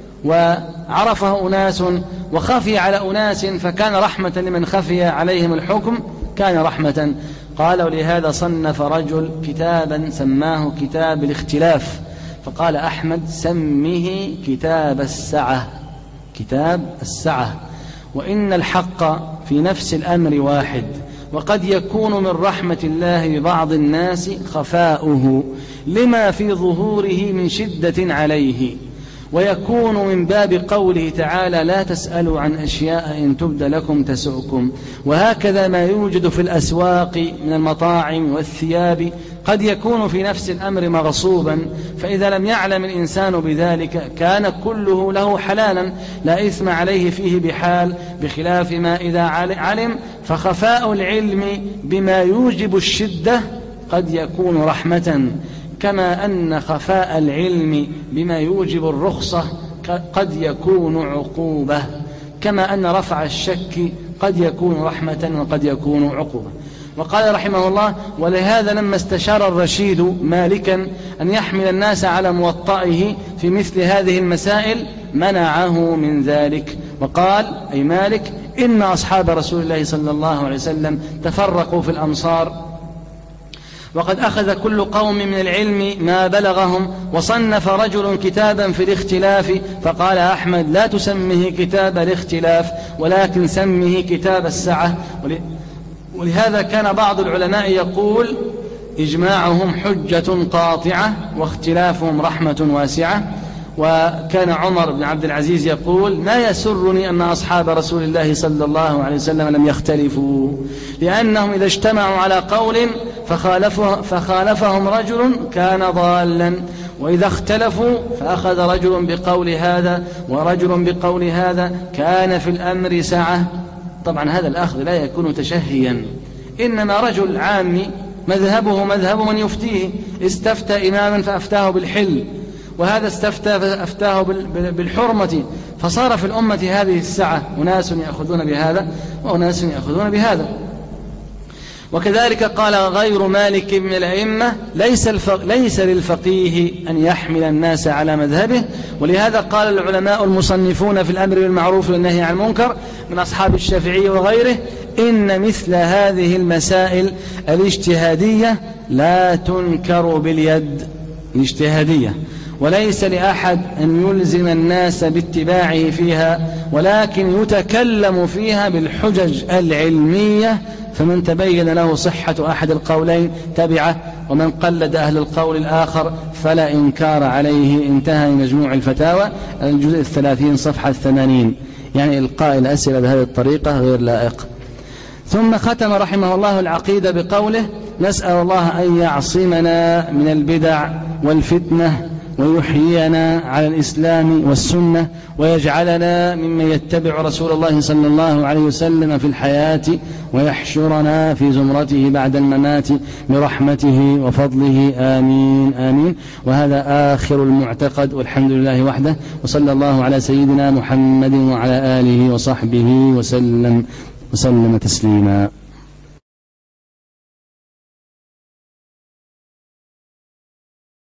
وعرفه أناس وخفي على أناس فكان رحمة لمن خفي عليهم الحكم، كان رحمة. قال: ولهذا صنف رجل كتابا سماه كتاب الاختلاف، فقال أحمد: سمه كتاب السعة، كتاب السعة. وإن الحق في نفس الأمر واحد، وقد يكون من رحمة الله ببعض الناس خفاؤه لما في ظهوره من شدة عليه، ويكون من باب قوله تعالى: لا تسألوا عن أشياء إن تبد لكم تسؤكم. وهكذا ما يوجد في الأسواق من المطاعم والثياب قد يكون في نفس الأمر مغصوبا، فإذا لم يعلم الإنسان بذلك كان كله له حلالا لا إثم عليه فيه بحال، بخلاف ما إذا علم، فخفاء العلم بما يوجب الشدة قد يكون رحمة، كما أن خفاء العلم بما يوجب الرخصة قد يكون عقوبة، كما أن رفع الشك قد يكون رحمة وقد يكون عقوبة. وقال رحمه الله: ولهذا لما استشار الرشيد مالكا أن يحمل الناس على موطئه في مثل هذه المسائل منعه من ذلك، وقال أي مالك: إن أصحاب رسول الله صلى الله عليه وسلم تفرقوا في الأمصار، وقد أخذ كل قوم من العلم ما بلغهم، وصنف رجل كتابا في الاختلاف، فقال أحمد: لا تسمه كتاب الاختلاف ولكن سمه كتاب السعة. ولهذا كان بعض العلماء يقول: إجماعهم حجة قاطعة واختلافهم رحمة واسعة. وكان عمر بن عبد العزيز يقول: ما يسرني أن أصحاب رسول الله صلى الله عليه وسلم لم يختلفوا، لأنهم إذا اجتمعوا على قول فخالفهم رجل كان ضالا، وإذا اختلفوا فأخذ رجل بقول هذا ورجل بقول هذا كان في الأمر سعة. طبعا هذا الأخذ لا يكون تشهيا، إنما رجل عامي مذهبه مذهب من يفتيه، استفتى إماما فأفتاه بالحل، وهذا استفتى فأفتاه بالحرمة، فصار في الأمة هذه السعة، أناس يأخذون بهذا وأناس يأخذون بهذا. وكذلك قال غير مالك من الأئمة: ليس للفقيه أن يحمل الناس على مذهبه. ولهذا قال العلماء المصنفون في الأمر بالمعروف والنهي عن المنكر من أصحاب الشافعي وغيره: إن مثل هذه المسائل الاجتهادية لا تنكر باليد، الاجتهادية، وليس لأحد أن يلزم الناس باتباعه فيها، ولكن يتكلم فيها بالحجج العلمية، فمن تبين له صحة أحد القولين تبعه، ومن قلد أهل القول الآخر فلا إنكار عليه. انتهى مجموع الفتاوى الجزء 30 صفحة 80. يعني إلقاء الأسئلة بهذه الطريقة غير لائق. ثم ختم رحمه الله العقيدة بقوله: نسأل الله أن يعصمنا من البدع والفتنة ويحيينا على الإسلام والسنة، ويجعلنا ممن يتبع رسول الله صلى الله عليه وسلم في الحياة، ويحشرنا في زمرته بعد الممات برحمته وفضله، آمين آمين. وهذا آخر المعتقد، والحمد لله وحده، وصلى الله على سيدنا محمد وعلى آله وصحبه وسلم تسليما.